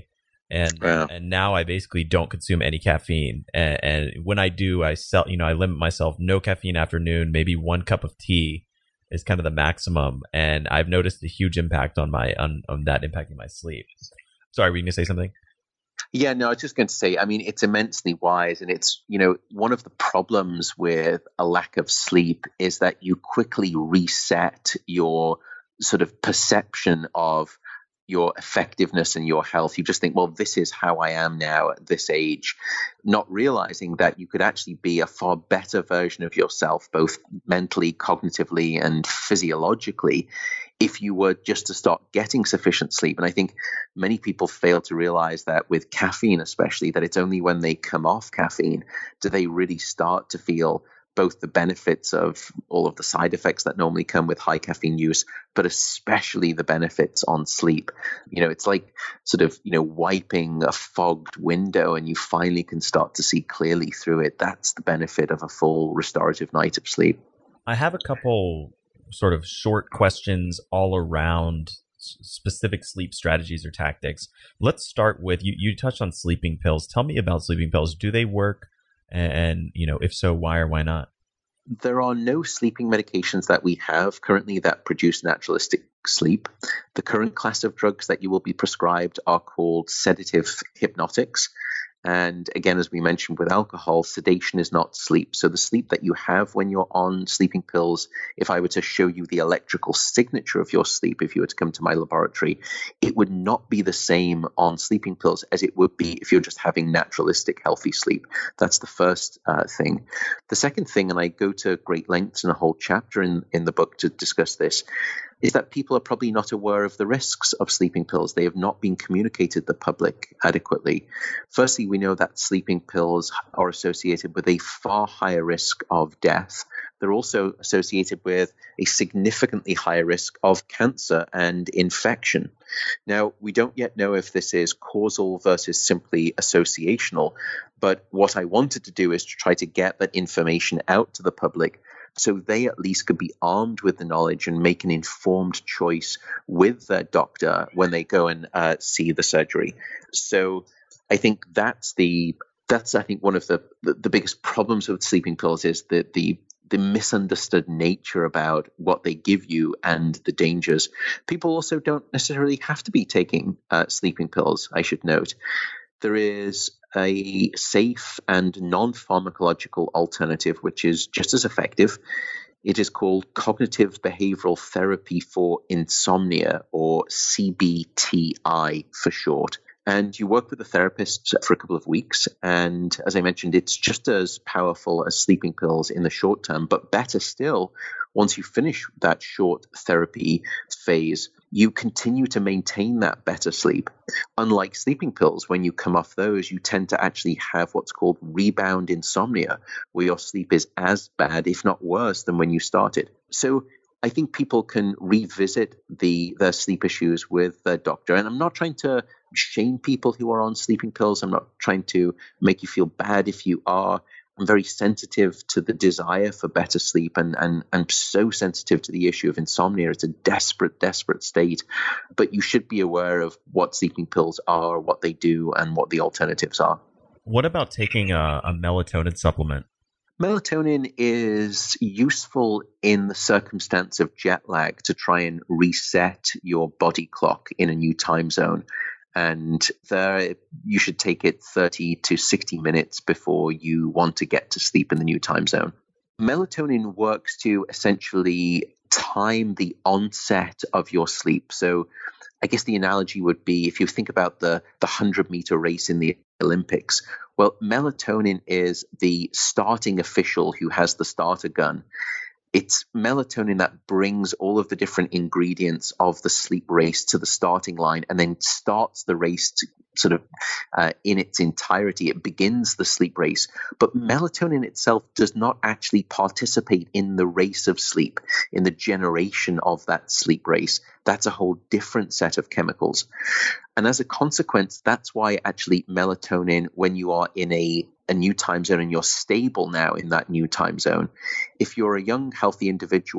And wow. and now I basically don't consume any caffeine. And, and when I do, I sell, you know, I limit myself no caffeine afternoon, maybe one cup of tea is kind of the maximum. And I've noticed a huge impact on my on, on that impacting my sleep. Sorry, were you going to say something? Yeah, no, I was just going to say, I mean, it's immensely wise. And it's, you know, one of the problems with a lack of sleep is that you quickly reset your sort of perception of your effectiveness and your health. You just think, well, this is how I am now at this age, not realizing that you could actually be a far better version of yourself, both mentally, cognitively, and physiologically, if you were just to start getting sufficient sleep. And I think many people fail to realize that with caffeine, especially, that it's only when they come off caffeine do they really start to feel both the benefits of all of the side effects that normally come with high caffeine use, but especially the benefits on sleep. You know, it's like sort of, you know, wiping a fogged window and you finally can start to see clearly through it. That's the benefit of a full restorative night of sleep. I have a couple sort of short questions all around specific sleep strategies or tactics. Let's start with, you, you touched on sleeping pills. Tell me about sleeping pills. Do they work? And, you know, if so, why or why not? There are no sleeping medications that we have currently that produce naturalistic sleep. The current class of drugs that you will be prescribed are called sedative hypnotics. And again, as we mentioned with alcohol, sedation is not sleep. So the sleep that you have when you're on sleeping pills, if I were to show you the electrical signature of your sleep, if you were to come to my laboratory, it would not be the same on sleeping pills as it would be if you're just having naturalistic, healthy sleep. That's the first uh, thing. The second thing, and I go to great lengths in a whole chapter in, in the book to discuss this, is that people are probably not aware of the risks of sleeping pills. They have not been communicated to the public adequately. Firstly, we know that sleeping pills are associated with a far higher risk of death. They're also associated with a significantly higher risk of cancer and infection. Now, we don't yet know if this is causal versus simply associational, but what I wanted to do is to try to get that information out to the public so they at least could be armed with the knowledge and make an informed choice with their doctor when they go and uh, see the surgery. So I think that's the that's I think one of the the, the biggest problems with sleeping pills is the the the misunderstood nature about what they give you and the dangers. People also don't necessarily have to be taking uh, sleeping pills, I should note. There is a safe and non-pharmacological alternative, which is just as effective. It is called cognitive behavioral therapy for insomnia, or C B T I for short. And you work with a therapist for a couple of weeks. And as I mentioned, it's just as powerful as sleeping pills in the short term, but better still, once you finish that short therapy phase, you continue to maintain that better sleep. Unlike sleeping pills, when you come off those, you tend to actually have what's called rebound insomnia, where your sleep is as bad, if not worse, than when you started. So I think people can revisit the their sleep issues with their doctor. And I'm not trying to shame people who are on sleeping pills. I'm not trying to make you feel bad if you are. I'm very sensitive to the desire for better sleep, and, and, and so sensitive to the issue of insomnia. It's a desperate, desperate state. But you should be aware of what sleeping pills are, what they do, and what the alternatives are. What about taking a, a melatonin supplement? Melatonin is useful in the circumstance of jet lag to try and reset your body clock in a new time zone. And there, you should take it thirty to sixty minutes before you want to get to sleep in the new time zone. Melatonin works to essentially time the onset of your sleep. So I guess the analogy would be, if you think about the, the hundred-meter race in the Olympics, well, melatonin is the starting official who has the starter gun. It's melatonin that brings all of the different ingredients of the sleep race to the starting line and then starts the race to sort of uh, in its entirety. It begins the sleep race. But melatonin itself does not actually participate in the race of sleep, in the generation of that sleep race. That's a whole different set of chemicals. And as a consequence, that's why actually melatonin, when you are in a a new time zone and you're stable now in that new time zone. If you're a young, healthy individual,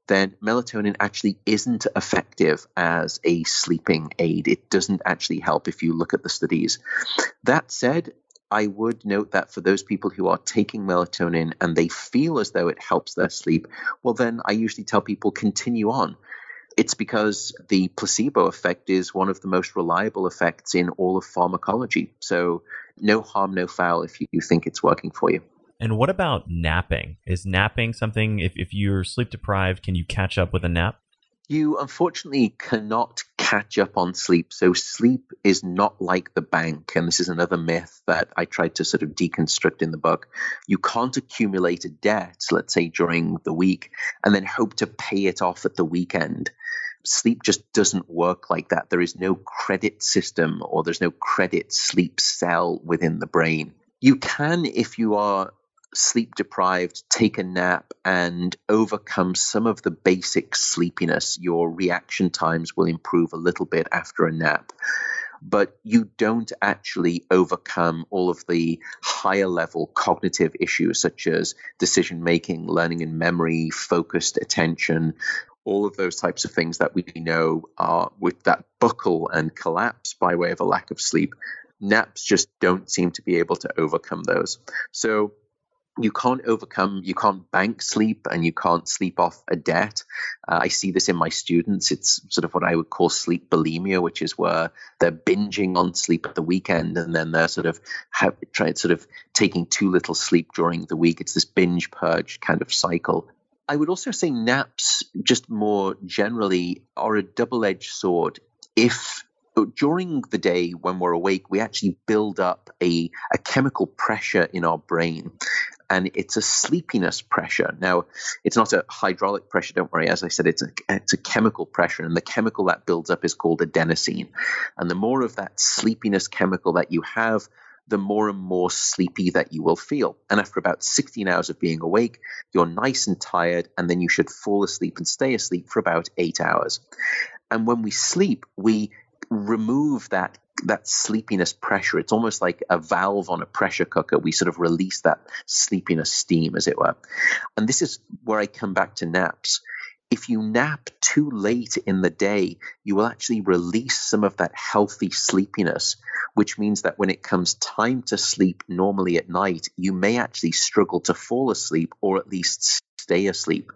then melatonin actually isn't effective as a sleeping aid. It doesn't actually help if you look at the studies. That said, I would note that for those people who are taking melatonin and they feel as though it helps their sleep, well, then I usually tell people continue on. It's because the placebo effect is one of the most reliable effects in all of pharmacology. So no harm, no foul if you think it's working for you. And what about napping? Is napping something, if, if you're sleep deprived, can you catch up with a nap? You unfortunately cannot catch up on sleep. So sleep is not like the bank. And this is another myth that I tried to sort of deconstruct in the book. You can't accumulate a debt, let's say during the week, and then hope to pay it off at the weekend. Sleep just doesn't work like that. There is no credit system or there's no credit sleep cell within the brain. You can, if you are sleep deprived, take a nap and overcome some of the basic sleepiness. Your reaction times will improve a little bit after a nap, but you don't actually overcome all of the higher level cognitive issues such as decision making, learning and memory, focused attention, all of those types of things that we know are with that buckle and collapse by way of a lack of sleep. Naps just don't seem to be able to overcome those. So you can't overcome, you can't bank sleep and you can't sleep off a debt. Uh, I see this in my students. It's sort of what I would call sleep bulimia, which is where they're binging on sleep at the weekend and then they're sort of have, trying sort of taking too little sleep during the week. It's this binge purge kind of cycle. I would also say naps, just more generally, are a double-edged sword. If during the day when we're awake, we actually build up a, a chemical pressure in our brain. And it's a sleepiness pressure. Now, it's not a hydraulic pressure, don't worry. As I said, it's a, it's a chemical pressure. And the chemical that builds up is called adenosine. And the more of that sleepiness chemical that you have, the more and more sleepy that you will feel. And after about sixteen hours of being awake, you're nice and tired, and then you should fall asleep and stay asleep for about eight hours. And when we sleep, we remove that that sleepiness pressure. It's almost like a valve on a pressure cooker. We sort of release that sleepiness steam, as it were. And this is where I come back to naps. If you nap too late in the day, you will actually release some of that healthy sleepiness, which means that when it comes time to sleep normally at night, you may actually struggle to fall asleep or at least stay asleep.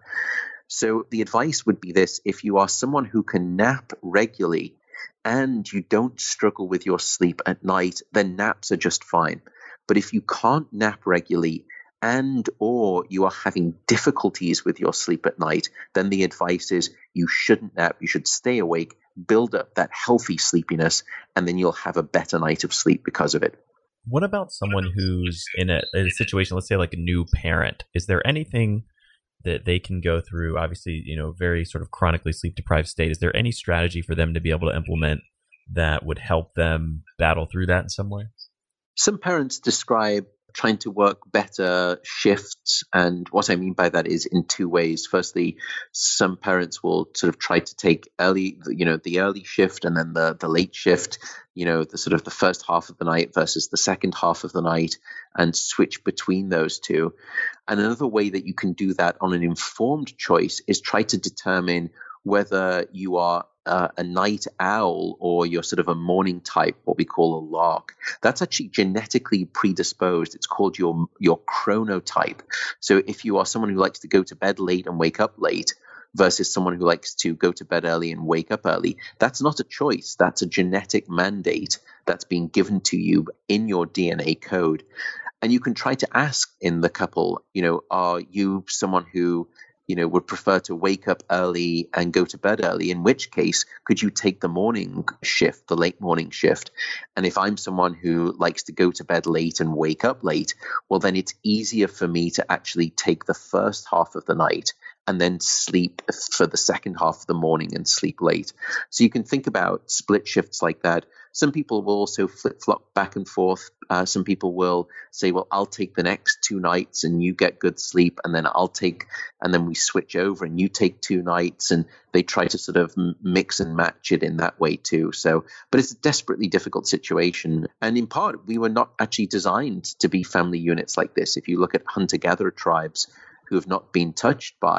So the advice would be this: if you are someone who can nap regularly and you don't struggle with your sleep at night, then naps are just fine. But if you can't nap regularly and or you are having difficulties with your sleep at night, then the advice is you shouldn't nap. You should stay awake, build up that healthy sleepiness, and then you'll have a better night of sleep because of it. What about someone who's in a, a situation, let's say like a new parent? Is there anything that they can go through, obviously, you know, very sort of chronically sleep deprived state? Is there any strategy for them to be able to implement that would help them battle through that in some way? Some parents describe trying to work better shifts. And what I mean by that is in two ways. Firstly, some parents will sort of try to take early, you know, the early shift and then the, the late shift, you know, the sort of the first half of the night versus the second half of the night and switch between those two. And another way that you can do that on an informed choice is try to determine whether you are uh, a night owl or you're sort of a morning type, what we call a lark. That's actually genetically predisposed. It's called your your chronotype. So if you are someone who likes to go to bed late and wake up late versus someone who likes to go to bed early and wake up early, that's not a choice. That's a genetic mandate that's being given to you in your D N A code. And you can try to ask in the couple, you know, are you someone who, you know, would prefer to wake up early and go to bed early? In which case, could you take the morning shift, the late morning shift? And if I'm someone who likes to go to bed late and wake up late, well, then it's easier for me to actually take the first half of the night and then sleep for the second half of the morning and sleep late. So you can think about split shifts like that. Some people will also flip-flop back and forth. Uh, some people will say, well, I'll take the next two nights and you get good sleep, and then I'll take, and then we switch over and you take two nights, and they try to sort of mix and match it in that way too. So, but it's a desperately difficult situation. And in part, we were not actually designed to be family units like this. If you look at hunter-gatherer tribes who have not been touched by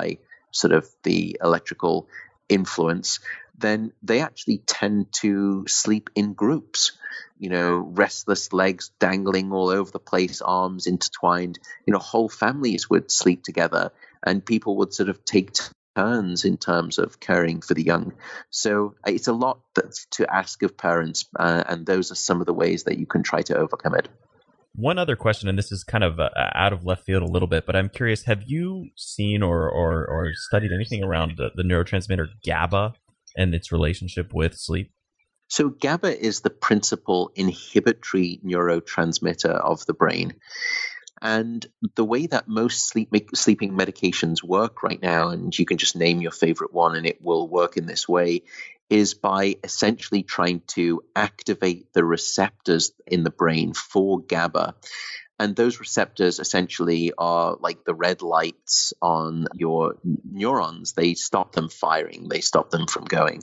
sort of the electrical influence, then they actually tend to sleep in groups. You know, restless legs dangling all over the place, arms intertwined. You know, whole families would sleep together, and people would sort of take turns in terms of caring for the young. So it's a lot that's to ask of parents, uh, and those are some of the ways that you can try to overcome it. One other question, and this is kind of uh, out of left field a little bit, but I'm curious, have you seen or or, or studied anything around the, the neurotransmitter GABA and its relationship with sleep? So GABA is the principal inhibitory neurotransmitter of the brain. And the way that most sleep sleeping medications work right now, and you can just name your favorite one and it will work in this way, is by essentially trying to activate the receptors in the brain for GABA. And those receptors essentially are like the red lights on your neurons. They stop them firing. They stop them from going.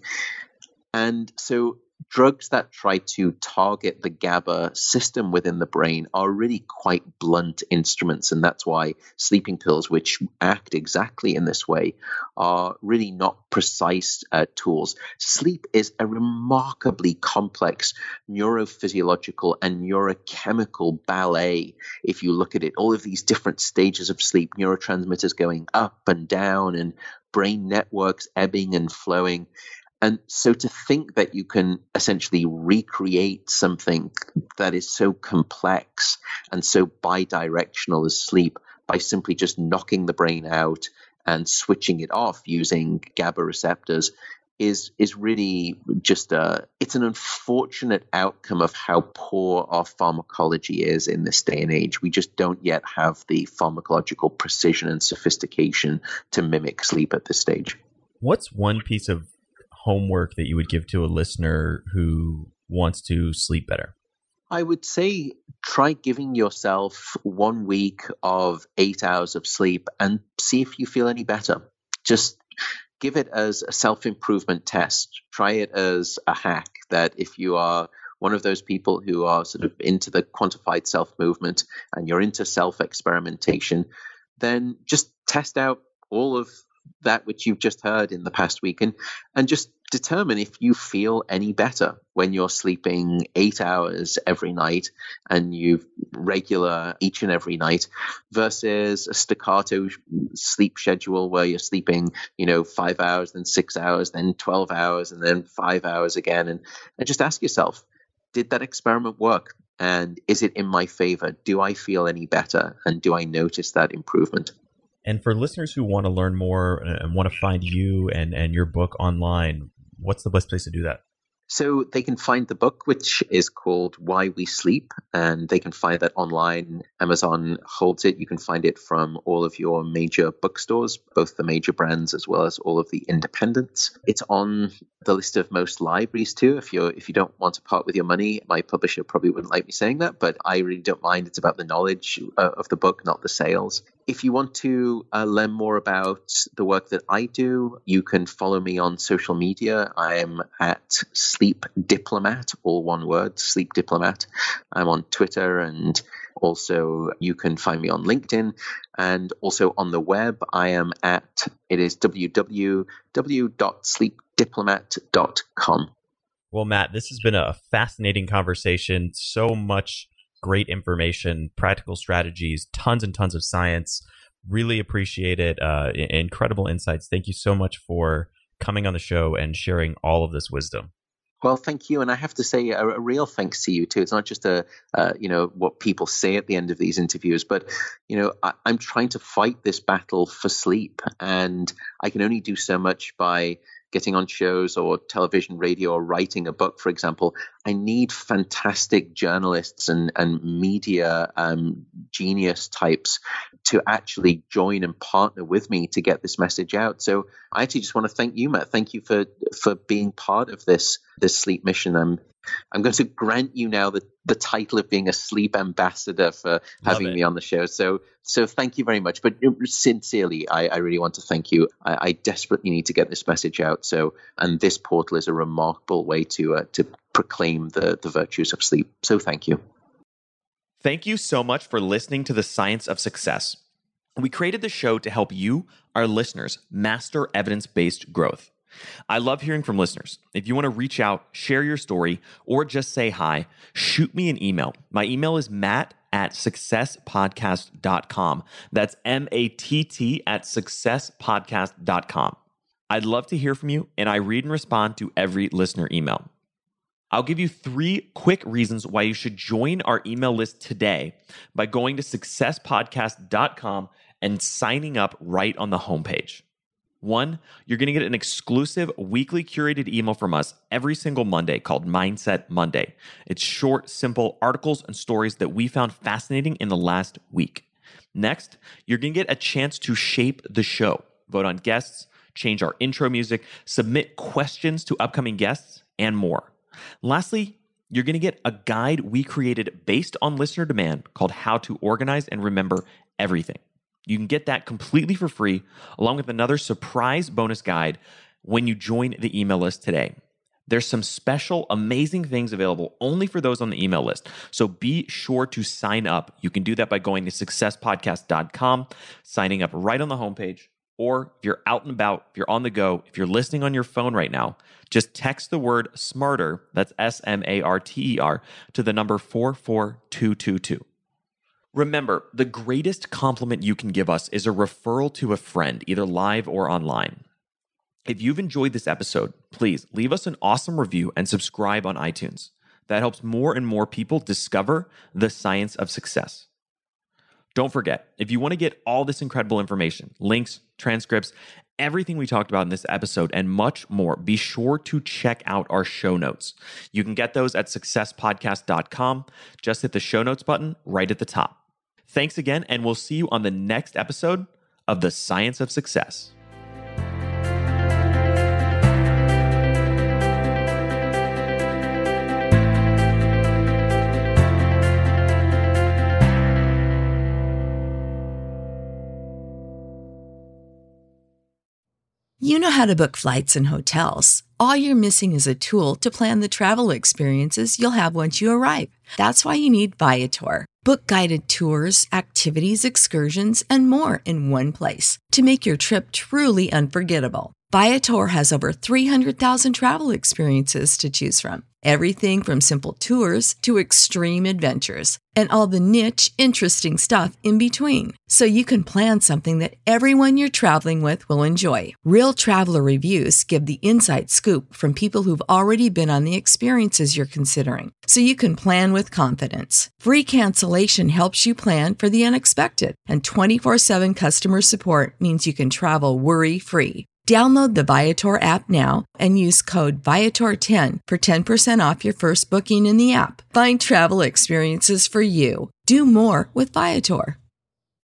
And so drugs that try to target the GABA system within the brain are really quite blunt instruments. And that's why sleeping pills, which act exactly in this way, are really not precise uh, tools. Sleep is a remarkably complex neurophysiological and neurochemical ballet. If you look at it, all of these different stages of sleep, neurotransmitters going up and down and brain networks ebbing and flowing. And so to think that you can essentially recreate something that is so complex and so bidirectional as sleep by simply just knocking the brain out and switching it off using GABA receptors is is really just a, it's an unfortunate outcome of how poor our pharmacology is in this day and age. We just don't yet have the pharmacological precision and sophistication to mimic sleep at this stage. What's one piece of homework that you would give to a listener who wants to sleep better? I would say try giving yourself one week of eight hours of sleep and see if you feel any better. Just give it as a self-improvement test. Try it as a hack that if you are one of those people who are sort of into the quantified self-movement and you're into self-experimentation, then just test out all of that which you've just heard in the past week and, and just determine if you feel any better when you're sleeping eight hours every night and you've regular each and every night versus a staccato sleep schedule where you're sleeping, you know, five hours, then six hours, then twelve hours, and then five hours again. And, and just ask yourself, did that experiment work? And is it in my favor? Do I feel any better? And do I notice that improvement? And for listeners who want to learn more and want to find you and, and your book online, what's the best place to do that? So they can find the book, which is called Why We Sleep, and they can find that online. Amazon holds it. You can find it from all of your major bookstores, both the major brands as well as all of the independents. It's on the list of most libraries too. If you're if you don't want to part with your money, my publisher probably wouldn't like me saying that, but I really don't mind. It's about the knowledge uh, of the book, not the sales. If you want to uh, learn more about the work that I do, you can follow me on social media. I am at Sleep Diplomat, all one word, Sleep Diplomat. I'm on Twitter, and also you can find me on LinkedIn, and also on the web. I am at, it is w w w dot sleep diplomat dot com. Well, Matt, this has been a fascinating conversation. So much great information, practical strategies, tons and tons of science. Really appreciate it. Uh, incredible insights. Thank you so much for coming on the show and sharing all of this wisdom. Well, thank you. And I have to say a, a real thanks to you too. It's not just a, uh, you know, what people say at the end of these interviews, but, you know, I, I'm trying to fight this battle for sleep, and I can only do so much by getting on shows or television, radio, or writing a book, for example. I need fantastic journalists and, and media um, genius types to actually join and partner with me to get this message out. So I actually just want to thank you, Matt. Thank you for for being part of this this sleep mission. I'm I'm going to grant you now the, the title of being a sleep ambassador for having me on the show. So so thank you very much. But sincerely, I, I really want to thank you. I, I desperately need to get this message out. So and this portal is a remarkable way to uh, to proclaim the, the virtues of sleep. So thank you. Thank you so much for listening to The Science of Success. We created the show to help you, our listeners, master evidence-based growth. I love hearing from listeners. If you want to reach out, share your story, or just say hi, shoot me an email. My email is matt at success podcast dot com. That's M A T T at success podcast dot com. I'd love to hear from you, and I read and respond to every listener email. I'll give you three quick reasons why you should join our email list today by going to success podcast dot com and signing up right on the homepage. One, you're going to get an exclusive weekly curated email from us every single Monday called Mindset Monday. It's short, simple articles and stories that we found fascinating in the last week. Next, you're going to get a chance to shape the show, vote on guests, change our intro music, submit questions to upcoming guests, and more. Lastly, you're going to get a guide we created based on listener demand called How to Organize and Remember Everything. You can get that completely for free, along with another surprise bonus guide when you join the email list today. There's some special, amazing things available only for those on the email list, so be sure to sign up. You can do that by going to success podcast dot com, signing up right on the homepage, or if you're out and about, if you're on the go, if you're listening on your phone right now, just text the word SMARTER, that's S M A R T E R, to the number four four two two two. Remember, the greatest compliment you can give us is a referral to a friend, either live or online. If you've enjoyed this episode, please leave us an awesome review and subscribe on iTunes. That helps more and more people discover the science of success. Don't forget, if you want to get all this incredible information, links, transcripts, everything we talked about in this episode, and much more, be sure to check out our show notes. You can get those at success podcast dot com. Just hit the show notes button right at the top. Thanks again, and we'll see you on the next episode of The Science of Success. You know how to book flights and hotels. All you're missing is a tool to plan the travel experiences you'll have once you arrive. That's why you need Viator. Book guided tours, activities, excursions, and more in one place to make your trip truly unforgettable. Viator has over three hundred thousand travel experiences to choose from. Everything from simple tours to extreme adventures and all the niche, interesting stuff in between. So you can plan something that everyone you're traveling with will enjoy. Real traveler reviews give the inside scoop from people who've already been on the experiences you're considering. So you can plan with confidence. Free cancellation helps you plan for the unexpected. And twenty-four seven customer support means you can travel worry-free. Download the Viator app now and use code Viator ten for ten percent off your first booking in the app. Find travel experiences for you. Do more with Viator.